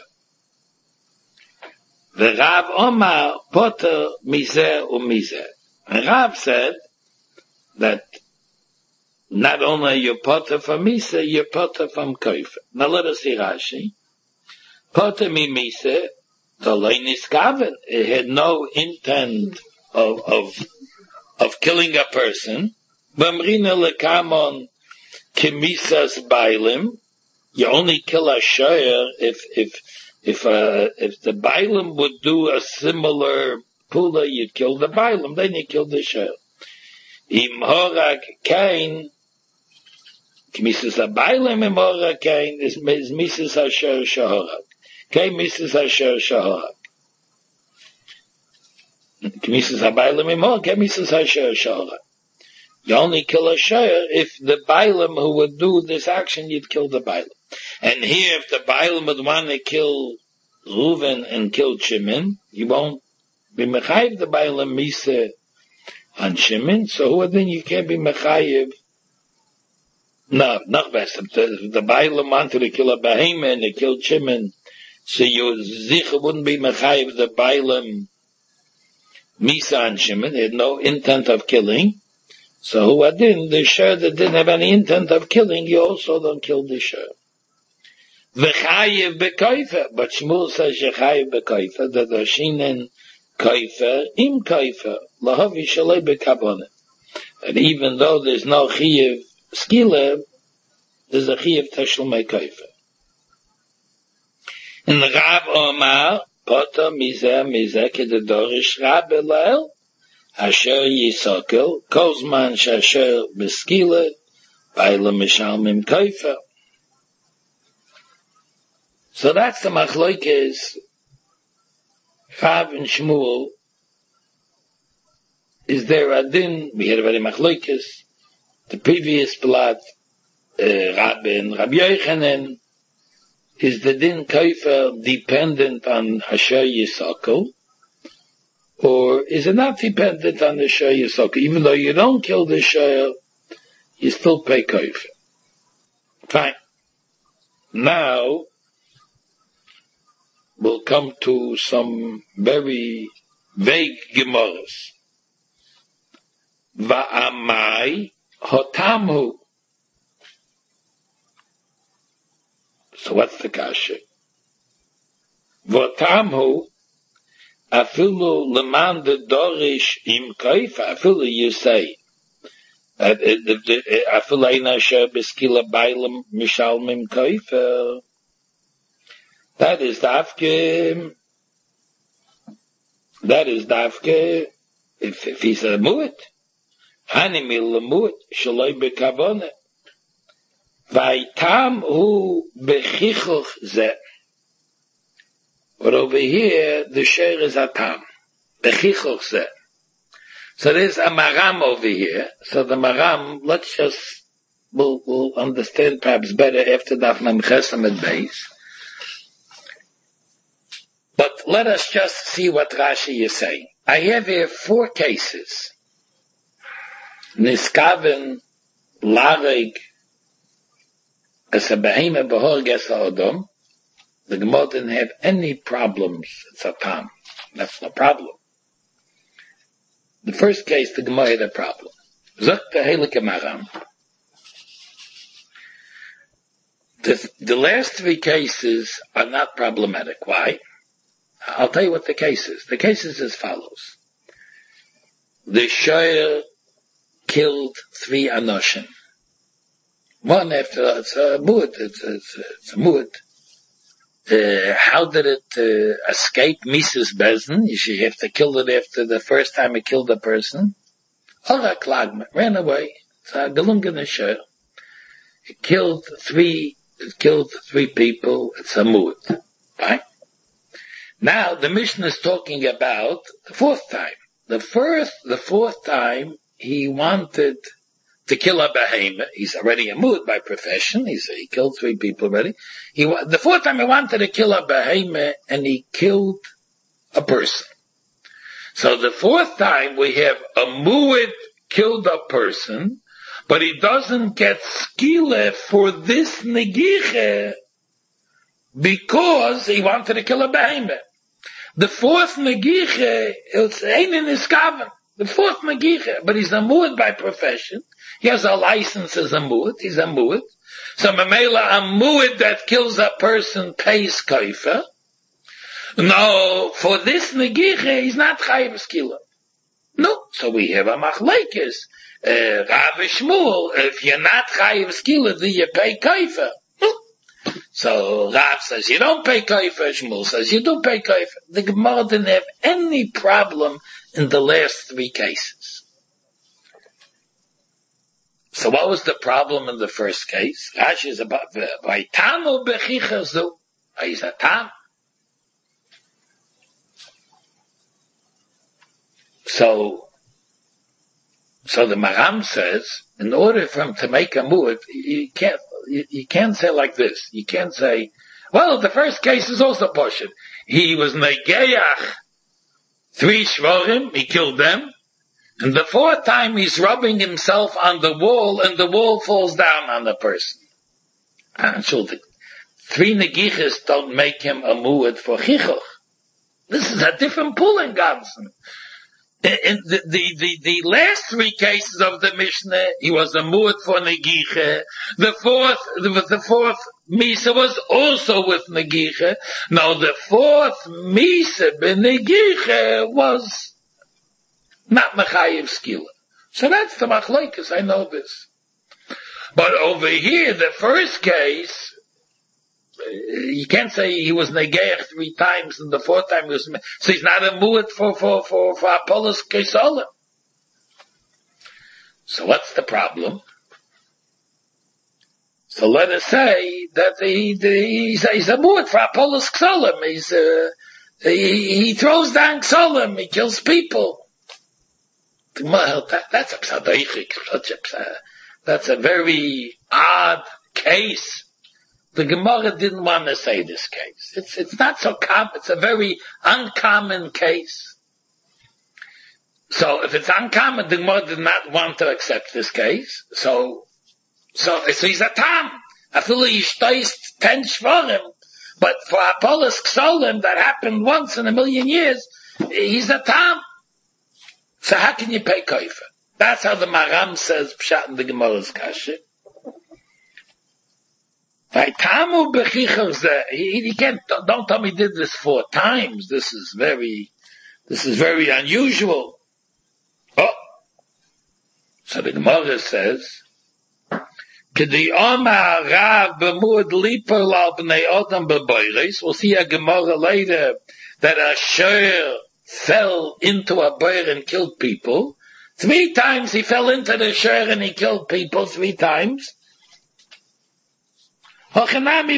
V'Rav Omar, Potter mizeh u'mizeh. And Rav said that not only are you Potter from Misa, you're Potter from Kaifa. Now let us see Rashi. Potter mi Misa, Tolei Niskaven. It had no intent of killing a person. Bamrina lekamon kimisas bailim. You only kill a shoyer if the bailim would do a similar pula, you'd kill the bailim, then you kill the shoyer. Im horag kain, Mises Abaylim im Horag kain is Mises Asher Shahorag. Kain Mises Asher Shahorag. Mises Abaylim im Horag, kain Mises Asher Shahorag. You only kill a Shayr if the Bailim who would do this action, you'd kill the Bailim. And here, if the Bailim would want to kill Reuven and kill Shimon, you won't be Mechayiv the Bailim Misa on Shimon, so then you can't be Mechayiv. No, not best. If the Bailim wanted to kill a Behemah and they killed Shimon, so your Zicha wouldn't be Mechayiv the Bailim Misa on Shimon. They had no intent of killing. So who adin, the Shur that didn't have any intent of killing, you also don't kill the Shur. V'chayev b'koifer, but Shmuel says Yechayev b'koifer, that the Shinen koifer, im koifer, lahavi shalei b'kabonim. And even though there's no Chiyev skile, there's a Chiyev teshlumei koifer. In the Rav Omar, Potter mizeh kededorish Rab Elel, Asher Yisakel, Kozman Shasher Beskila, Baila Mishalmim Kaifa. So that's the Machlokes. Rav and Shmuel. Is there a din? We had already Machlokes. The previous blood, Rabbi and Rabbi Yochanan, is the din Kaifa dependent on Asher Yisakel? Or is it not dependent on the Asher Yisakel? Even though you don't kill the Asher, you still pay Kaifa. Fine. Now, we'll come to some very vague Gemaras. Va'amai hotamhu. So what's the kasha? Va'tamhu afilu leman de dorish im kaifa. Afilu you say afilu eina asher beskila bailam mishalmim kaifa. That is dafke. If he's a mu'at. Hanimil lemut shaloi bekavone. Vaitam hu bechichuch ze. But over here, the share is atam. Bechichuch ze. So there's a maram over here. So the maram, we'll understand perhaps better after Daf Mem Chesam at base. But let us just see what Rashi is saying. I have here 4 cases. Niskaven, Lareg, as a behema behorg es ha'odom, the Gemara didn't have any problems. It's a tam. That's no problem. The first case, the Gemara had a problem. Zok the Heilige Maram. The last 3 cases are not problematic. Why? I'll tell you what the case is. The case is as follows. The shoyer killed 3 anoshim. One after, it's a mu'at, it's a mu'at. How did it escape Mrs. Bezen? You have to kill it after the first time it killed a person. Ora klagma, ran away. It's a gelungen shoyer. It killed 3 people. It's a mu'at. Right? Now, the Mishnah is talking about the 4th time. The 4th time, he wanted to kill a behemoth. He's already a mu'at by profession. He killed 3 people already. The 4th time he wanted to kill a behemoth, and he killed a person. So the 4th time we have a mu'at killed a person, but he doesn't get skila for this negiche because he wanted to kill a behemoth. The 4th negiche, it's einen iskaven. The 4th negiche, but he's a mu'at by profession. He has a license as a mu'at. He's a mu'at. So memela, a mu'at that kills a person pays kaifa. No, for this negiche, he's not chayiv skila. No, so we have a machlekes. Rav Shmuel, if you're not chayiv skila, do you pay kaifa? So Rav says you don't pay kaifa, Shmuel says you do pay kaifa. The Gemara didn't have any problem in the last 3 cases. So what was the problem in the first case? Rashi is about Vaitanu bechichazu. He's a tam. So the Maram says, in order for him to make a mu'at, you can't say like this. You can't say, well, the first case is also poshut. He was negeyach 3 shvorim, he killed them, and the 4th time he's rubbing himself on the wall, and the wall falls down on the person. And so the 3 negiches don't make him a mu'at for chichuch. This is a different pulling, Godson. In the last 3 cases of the Mishnah, he was a mu'at for negiche. The fourth Misa was also with negiche. Now the 4th Misa benegiche was not mechayiv skila. So that's the machlokes. I know this. But over here, the first case, you can't say he was negeach 3 times and the 4th time he was, so he's not a mu'at for Apollos Kesolim. So what's the problem? So let us say that he's a mu'at for Apollos Ksolim. He throws down Ksolim. He kills people. That's a psadoichik. That's a very odd case. The Gemara didn't want to say this case. It's not so common. It's a very uncommon case. So if it's uncommon, the Gemara did not want to accept this case. So he's a tam. I feel he shtoist 10 shvarim. But for Apollos Ksolim, that happened once in a million years, he's a tam. So how can you pay koifer? That's how the Maram says pshat in the Gemara's kasha. He can't, don't tell me he did this 4 times. This is very unusual. Oh. So the Gemara says, we'll see a Gemara later that a shur fell into a bear and killed people. 3 times he fell into the shur and he killed people 3 times. They're talking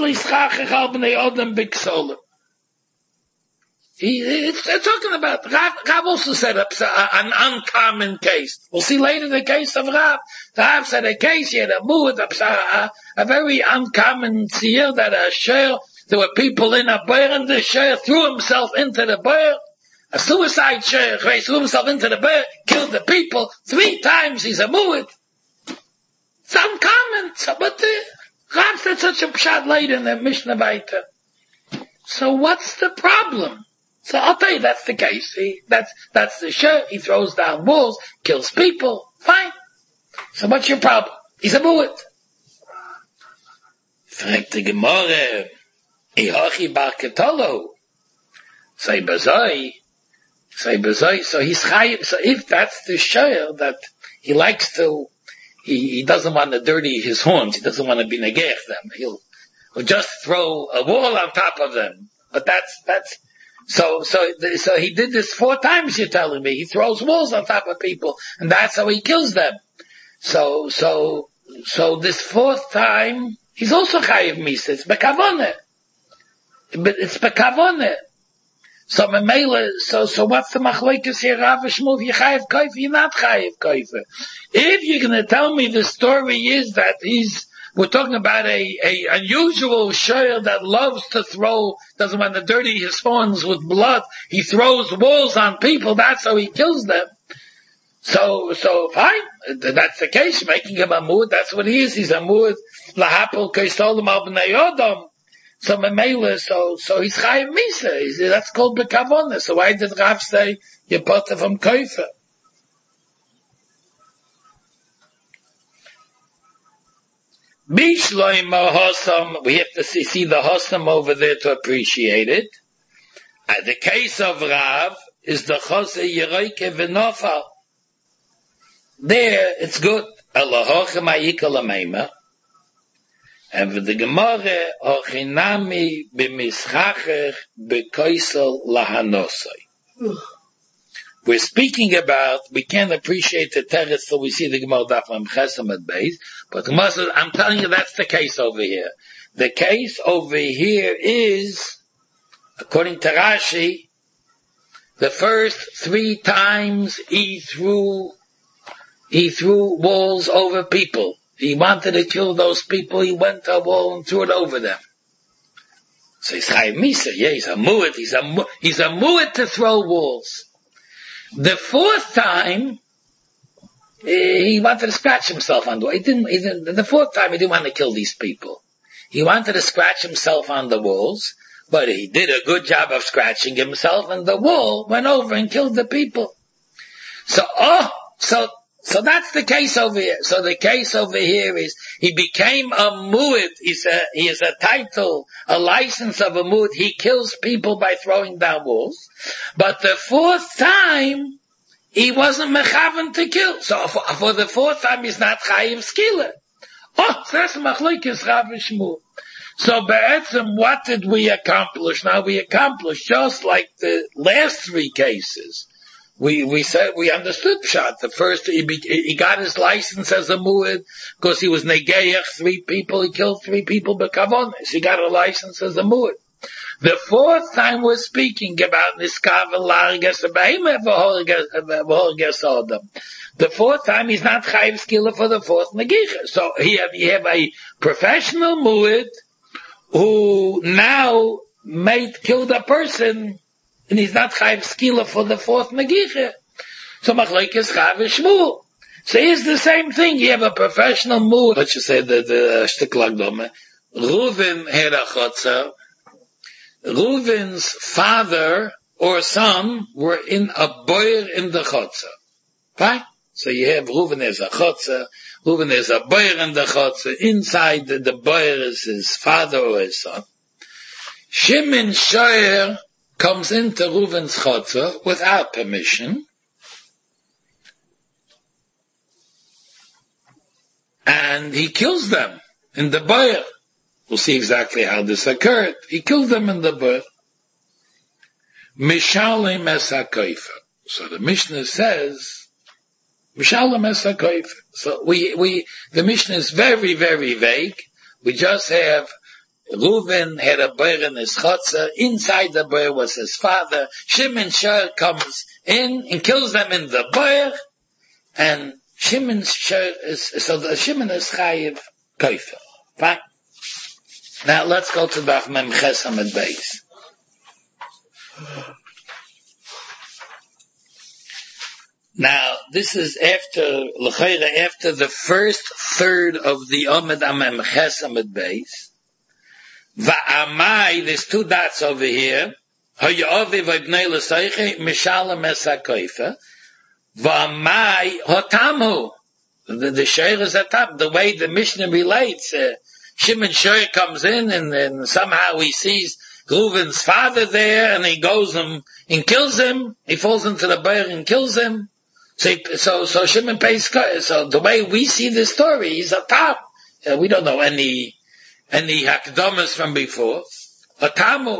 about Rav also set up an uncommon case. We'll see later the case of Rav. Rav said a case, he had a mu'at, a very uncommon seer that a share, there were people in a bear and the share threw himself into the bear. A suicide share, he threw himself into the bear, killed the people 3 times, he's a mu'at. It's uncommon, but Rav said such a pshat later in the Mishnah Baita. So what's the problem? So I'll tell you, that's the case. That's the shir. He throws down walls, kills people. Fine. So what's your problem? He's a mu'at. Fragt the Gemara, Ihachi bar ketolo. Say bazoi. So he's chayim. So if that's the shir that he likes to, he doesn't want to dirty his horns. He doesn't want to be negech them. He'll just throw a wall on top of them. But that's. So he did this 4 times, you're telling me. He throws walls on top of people, and that's how he kills them. So this 4th time, he's also chayiv misa. It's bekavoneh. But it's bekavoneh. So what's the machlokes here? Rav Shmuel, you chayiv koifer, you're not chayiv koifer. If you're gonna tell me the story is that we're talking about a unusual shayr that loves to throw, doesn't want to dirty his horns with blood. He throws walls on people. That's how he kills them. So fine. That's the case. Making him a mu'at. That's what he is. He's a mu'at. Lahapol keistolim al b'nei Odom. So memela. So he's chayiv misa. That's called bekavonah. So why did Rav say you're part of him koifer? We have to see the Hossam over there to appreciate it. The case of Rav is the Chose Yeroike V'Nofal. There, it's good. And with the Gemara, Ochinami b'mischacher b'koisel lahanosai. We're speaking about, we can't appreciate the teretz till we see the Gemara Daf Mem Chesam at Beis, but I'm telling you that's the case over here. The case over here is, according to Rashi, the first 3 times he threw walls over people. He wanted to kill those people, he went to a wall and threw it over them. So he's chayiv misa, yeah, he's a mu'at, he's a mu'at to throw walls. The 4th time, he wanted to scratch himself on the wall. The 4th time, he didn't want to kill these people. He wanted to scratch himself on the walls, but he did a good job of scratching himself, and the wall went over and killed the people. So that's the case over here. So the case over here is, he became a mu'at. He is a title, a license of a mu'at. He kills people by throwing down walls. But the 4th time, he wasn't mechaven to kill. So for the 4th time, he's not chayiv skila. So that's machlokes Rav Shmuel. So be'etzem, what did we accomplish? Now we accomplished just like the last 3 cases. We said, we understood Pshat. The first, he got his license as a mu'ed, because he was negayach 3 people, he killed 3 people b'kavonis. He got a license as a mu'ed. The fourth time we're speaking about Niskav and Larges Adam. The fourth time he's not Chayiv Skila for the fourth Negicha. So you have a professional mu'ed who now killed a person, and he's not Chayiv Skila for the fourth Negicha. So Machlekes Chav and Shmuel. So here's the same thing. You have a professional mu'ed. Let's just say the Shtiklag Dome. Reuven had a chotzer. Reuven's father or son were in a boyer in the chotzer. Fine? So you have Reuven as a chotzer, Reuven is a boyer in the chotzer. Inside the boyer is his father or his son. Shimon Shoyer comes into Reuven's chotzer without permission, and he kills them in the boyer. We'll see exactly how this occurred. He killed them in the birth. Mishalem es hakoifer. So the Mishnah says, Mishalem es hakoifer. So the Mishnah is very, very vague. We just have Reuven had a boyer in his chotzer. Inside the boyer was his father. Shimon Shor comes in and kills them in the boyer. And Shimon is chayiv koifer. Fine. Now let's go to Daf Mem Ches Amud Beis. Now this is after the first third of the Amud Mem Ches Amud Beis. Va'amai, there's 2 dots over here. Ha'yavi v'ibnei l'seiche mishalem es ha'koifer. Va'amai hotamu. The share is a top. The way the Mishnah relates. Shimon Shor comes in and somehow he sees Reuven's father there, and he goes and kills him. He falls into the boyer and kills him. So Shimon pays. So the way we see this story, he's a top. We don't know any hakdamas from before. A tamu.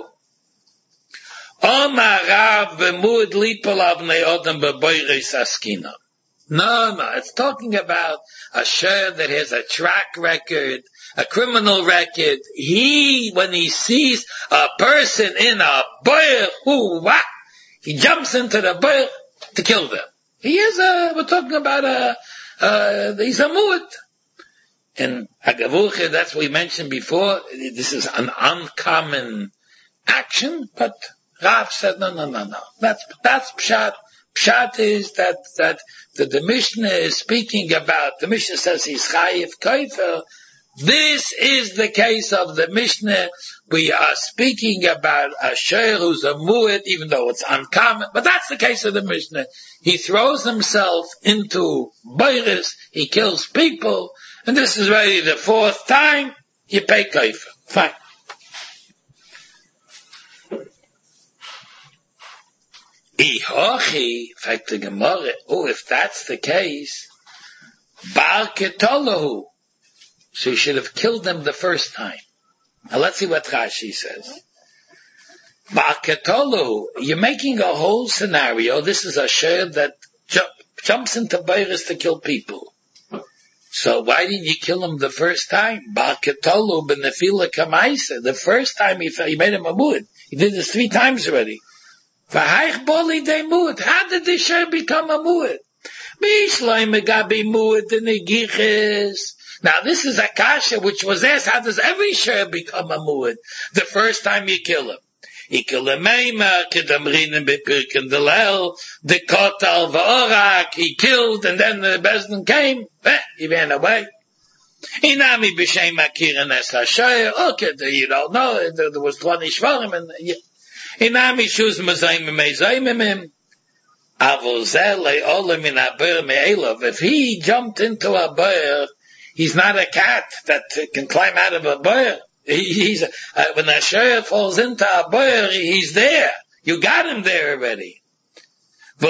Omar Rav b'mu'ed lipol avnei odem b'boyres askina. No, it's talking about a share that has a track record, a criminal record. When he sees a person in a boyer, he jumps into the boyer to kill them. We're talking about he's a mu'ed. In Hagavulche, that's what we mentioned before. This is an uncommon action, but Rav said, no. That's Pshat. Pshat is that the Mishnah is speaking about, the Mishnah says he's Chayiv Koifer. This is the case of the Mishnah. We are speaking about a Sher who's a Mu'ed, even though it's uncommon, but that's the case of the Mishnah. He throws himself into Beiris, he kills people, and this is already the 4th time, you pay Koifer. Fine. Ihochi, in fact, the Gemara, if that's the case, Bar Ketolahu, so you should have killed them the first time. Now let's see what Rashi says. Bar Ketolahu, you're making a whole scenario. This is a shir that jumps into Beiris to kill people. So why didn't you kill him the first time? Bar Ketolahu b'nefila kamaisa. The first time he made him a mu'ed. He did this 3 times already. How did the share become a mu'ed? Now this is a kasha which was asked, how does every share become a mu'ed? The first time you kill him. He killed a meima, the kotal v'orak, he killed, and then the Bezdin came, he ran away. Inami b'shem akirin es ha'shayr, okay, you don't know, there was 20 shvarim, and Inami shuz mazayim mezayim. If he jumped into a bear, he's not a cat that can climb out of a bear. When a shayr falls into a bear, he's there. You got him there already. So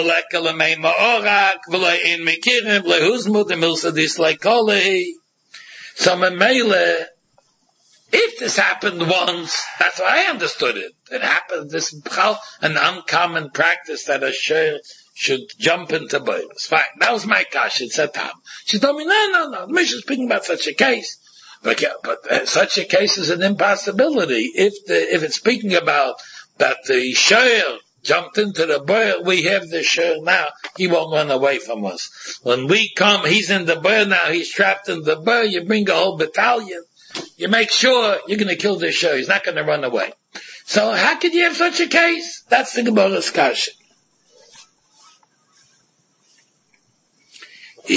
Memele, If this happened once, that's how I understood it. It happened, this an uncommon practice that a share should jump into boilers. Fine. That was my kash. It said Tom. She told me, no. The Mishnah is speaking about such a case. But such a case is an impossibility. If it's speaking about that the share jumped into the boil, we have the share now. He won't run away from us. When we come, he's in the boil now. He's trapped in the boil. You bring a whole battalion. You make sure you're going to kill the share. He's not going to run away. So how could you have such a case? That's the Gemara's kasha. So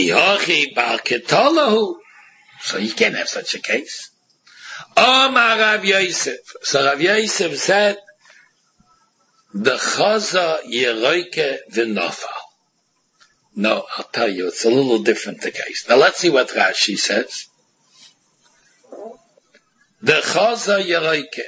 you can't have such a case. Omar Rav Yosef. So Rav Yosef said, the chaza yeroike v'nofal. No, I'll tell you, it's a little different the case. Now let's see what Rashi says. The chaza yeroike.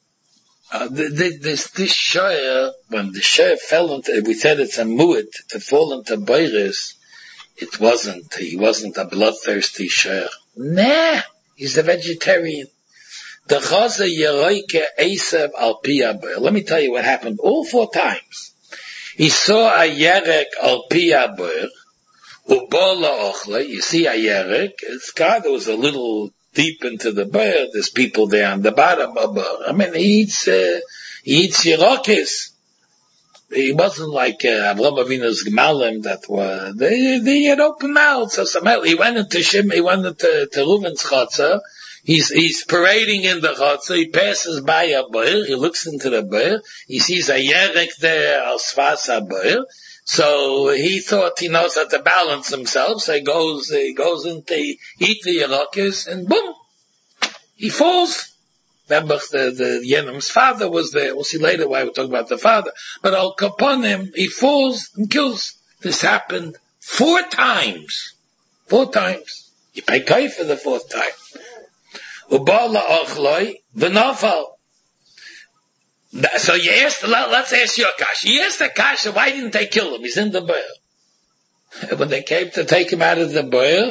This shayr, when the shayr fell into, we said it's a mu'id, to fall into Beiris, he wasn't a bloodthirsty shayr. Nah, he's a vegetarian. The chaza yeroike esav al piyabel. Let me tell you what happened all 4 times. He saw a yerek al piyabel, ubola ochle. You see a yerek, it's God, it was a little deep into the bear. There's people there on the bottom of I mean, he eats yerokis. He wasn't like Avraham Avinu's Gemalim that were they had open mouths. So he went into Reuven's Chatzah. He's parading in the Chatzah. He passes by a bear. He looks into the bear. He sees a yerek there, al sfas a bear. So he thought he knows how to balance himself. So he goes into eat the yerokis, and boom, he falls. Remember, the Yenam's father was there. We'll see later why we're talking about the father. But Al Kaponim, he falls and kills. This happened 4 times. 4 times. You pay kai for the 4th time. Ubala Ochloi, V'nofal. So you asked, let's ask your kasha. You asked the kasha, why didn't they kill him? He's in the bear. When they came to take him out of the bear,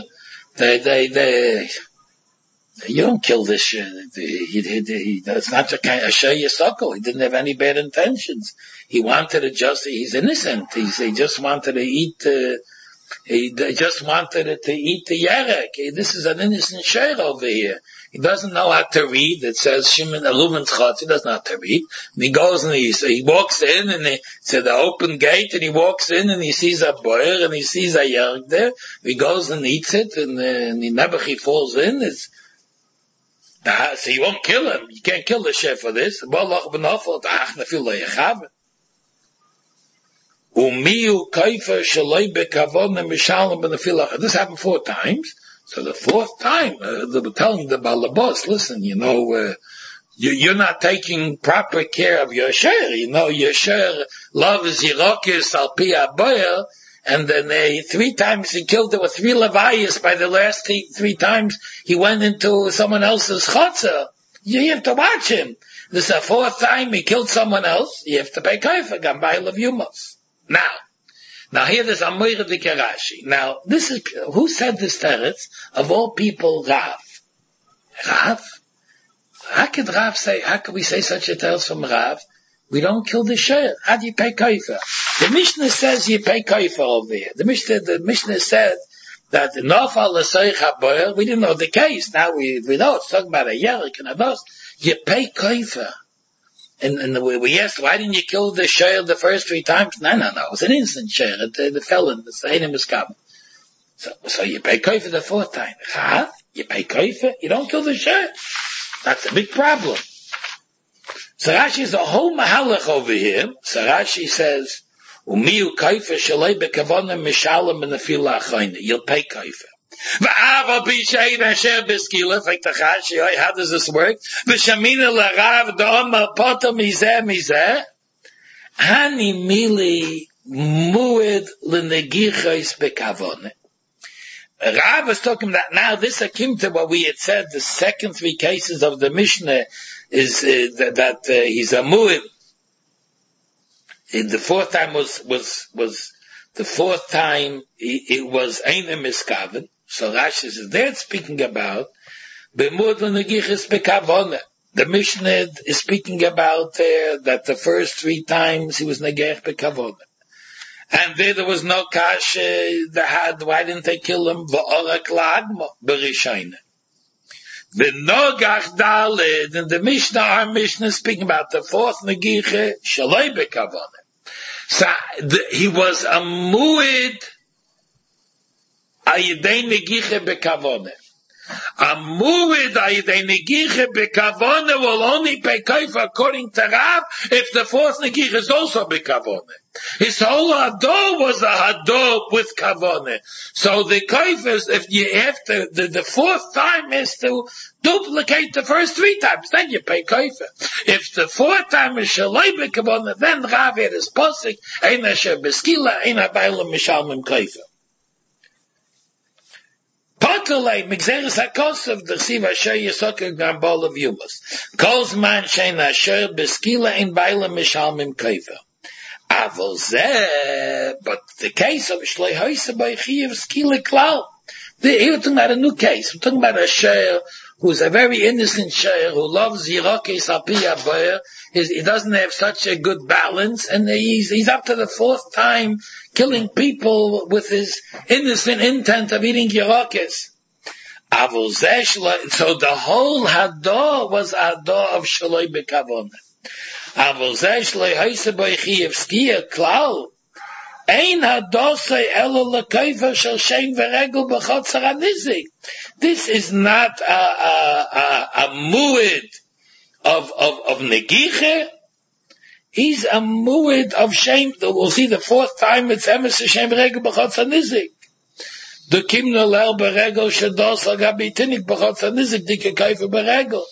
you don't kill this shit. It's not a kind of shayya suckle. He didn't have any bad intentions. He wanted he's innocent. He just wanted to eat, he just wanted to eat the yarek. This is an innocent shayr over here. He doesn't know how to read. It says Shimon Aluvin's Chotz. He doesn't know how to read. And he goes and he walks in and it's the open gate and he walks in and he sees a boyer and he sees a yarek there. He goes and eats it and he falls in. So you won't kill him. You can't kill the chef for this. This happened 4 times. So the 4th time, they were telling the balabos, listen, you're not taking proper care of your share. Your share loves yerokis al pi aboyer. And then 3 times he killed, there were 3 levayas. By the last 3 times, he went into someone else's chotzer. You have to watch him. This is the 4th time he killed someone else. You have to pay kaifa, gambay levumos. Now here there's Amir de Karashi. Now, this is, who said this teretz? Of all people, Rav. Rav? How could we say such a teretz from Rav? We don't kill the shayr. How do you pay kaifa? The Mishnah says you pay kaifa over here. The Mishnah said that the nofal l'soich haboyer, we didn't know the case. Now we know it's talking about a yerek and a dos. You pay kaifa. And we asked, why didn't you kill the shayr the first 3 times? No. It was an innocent shayr. The felon, the Seinim is coming. So you pay kaifa the 4th time. Chav? You pay kaifa? You don't kill the shayr? That's a big problem. So Rashi is a whole mahalach over here. So Rashi says, "Umiu kaifa shalei bekavonim mishalim b'nefila achayne." You'll pay kaifa. V'ava b'shein asher b'skila. Like the Rashi, how does this work? V'shamina l'rav da'oma poto mizeh. Hani mili mued l'negichos bekavonim. Rav was talking about now. This akin to what we had said. The second 3 cases of the Mishnah is that he's a mu'id. The 4th time was the 4th time it was Einem Miskaven. So Rashi is there speaking about B'mud v'negiches bekavone. The Mishnah is speaking about that the first 3 times he was negech bekavone. And there was no kash, why didn't they kill him? V'orak la'agmo, b'rishayne. V'nogach daled, in the Mishnah, our Mishnah is speaking about the 4th negiche, shaloi bekavone. So, he was a mu'id, ayidei negiche bekavone. A mu'id ayidei negiche bekavone will only pay kaifa according to Rav if the 4th negiche is also bekavone. His whole hador was a hador with kavone. So the kaifas, if you have to, the 4th time is to duplicate the first 3 times, then you pay kaifa. If the 4th time is shaloi bekavone, then Rav had his posik, ein asher beskila, ein abayla mishalmim kaifa. Patalei, Migzeres HaKosav, the Siv Asher Yisokah Gambol of Yumas. Kolz man shein asher beskila in baila mishalmim kaifa. Avol zeh, but the case of Shlei Hoysa by Chiyav skila klal. We're talking about a new case. We're talking about a sheir who's a very innocent sheir who loves Yirokes Alpiya Boyer. He doesn't have such a good balance, and he's up to the 4th time killing people with his innocent intent of eating Yirokes. So the whole hador was hador of Shaloi Bekavon. Ein hadosei elo lekayfa shel shein v'regel b'chotzer hanizik. This is not a mu'id of negiche. He's a mu'id of shein. We'll see the 4th time it's emes shein v'regel b'chotzer hanizik. The kimna lel b'regel shados agabi tinik b'chotzer hanizik dike kayfa b'regel.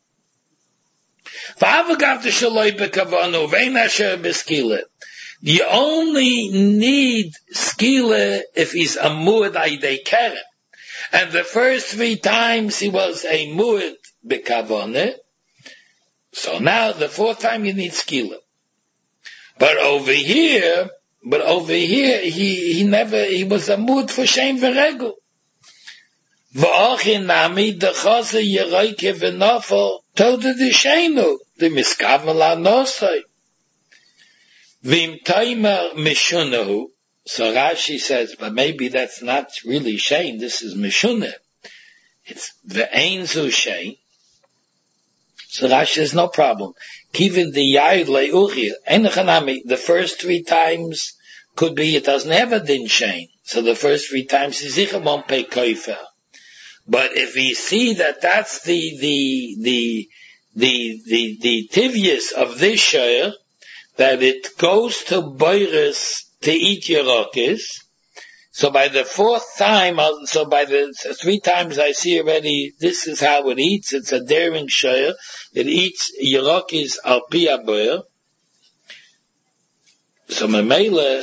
V'avagav the shaloi b'kavanu v'ein asher b'skila. You only need skila if he's a mu'ad aydei keren. And the first 3 times he was a mu'ad bekavone. So now the 4th time you need skila. But over here, he was a mu'ad for shein v'regel. V'ochin nami dechaze yeroike v'nofel toda d'sheinu, the miskaven la'nosai. Vim taimer mishunahu. So Rashi says, but maybe that's not really shein. This is mishunah. It's ve'ein zu shein. So Rashi says no problem. Kivin the yayid le'uchir. Enechanami. The first 3 times could be it doesn't have a din shein. So the first 3 times he sicher won't pay koifer. But if we see that that's the tivyus of this shayr, that it goes to Boiris to eat Yerokes. So by the 4th time, so by the 3 times I see already, this is how it eats. It's a daring shayr. It eats Yerokes al pi aboyer. So Memele,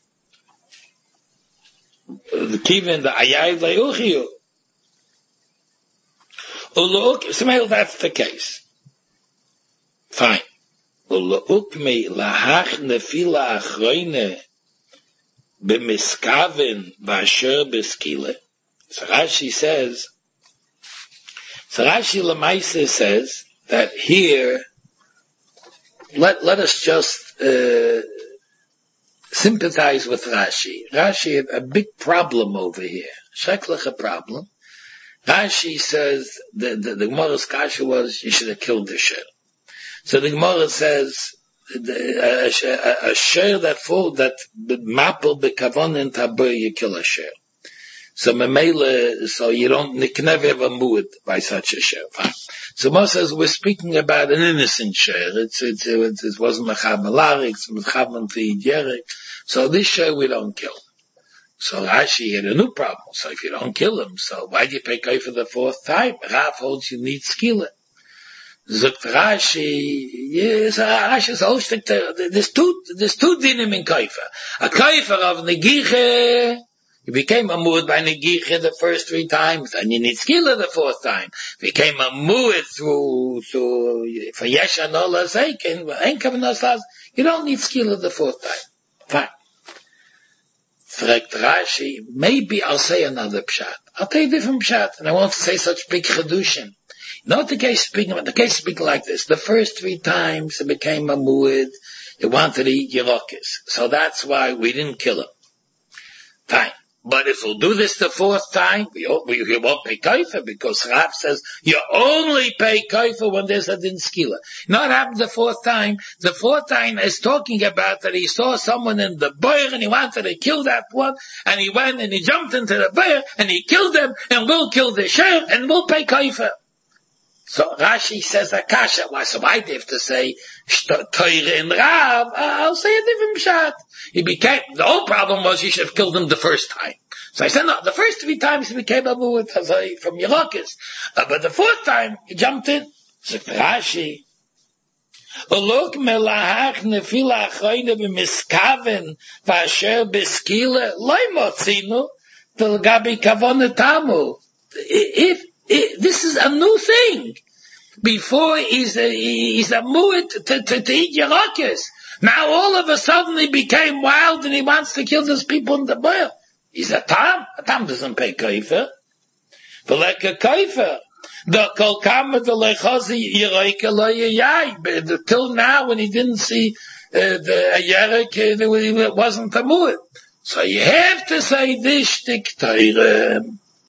the kivin, the ayay le'uchiyu. So Memele, that's the case. Fine. Ulukmi lahach nefila achroine b'miskaven v'asher b'skile. So Rashi Lamaisa says that here, let us just sympathize with Rashi. Rashi had a big problem over here. Sheklach a problem. Rashi says the Gemara's kasha was you should have killed the shir. So the Gemara says a share that mapel bekavon in tabur you kill a share. So memele, so you can never have a mu'id by such a share. Fine. So Moshe says we're speaking about an innocent share. It wasn't mechab malarik, it's mechab feed yerek. So this share we don't kill. So Rashi had a new problem. So if you don't kill him, so why do you pay kai for the 4th time? Rav holds you need skila. Zogt Rashi, yes, Rashi is all strict. There's two dinim in Kaifa. A Kaifa of Negiche, he became a mu'ed by Negiche the first 3 times, and you need skila the 4th time. Became a mu'ed through for Yesha Nola Zeik, and Enkav Noslas, you don't need skila the 4th time. Fine. Fragt Rashi, maybe I'll say another pshat. I'll tell you a different pshat, and I won't say such big chedushim. Not the case speaking, but the case speaking like this. The first 3 times it became a mu'id, it wanted to eat Yerokis. So that's why we didn't kill him. Fine. But if we'll do this the 4th time, we won't pay kaifa, because Rav says you only pay kaifa when there's a din skila. Not happened the 4th time. The 4th time is talking about that he saw someone in the boir and he wanted to kill that one, and he went and he jumped into the boir and he killed them, and we'll kill the sheriff and we'll pay kaifa. So Rashi says Akasha. So I have to say Torah and Rav. I'll say a different pshat. The whole problem was he should have killed him the first time. So I said no. The first 3 times he became a mu'ud from Yerokis, but the 4th time he jumped in. So Rashi. Look melahach nefila achayne b'miskaven v'asher b'skila loy motzinu tel gabi kavon tamu. This is a new thing. Before he's a mu'id to eat Yerokis. Now all of a sudden he became wild and he wants to kill those people in the boil. He's a tam. A tam doesn't pay kaifer. Like a kaifer. The kol kama the lechazi yeroika lo yayai. Till now when he didn't see the yerek, it wasn't a mu'id. So you have to say this shtik Torah.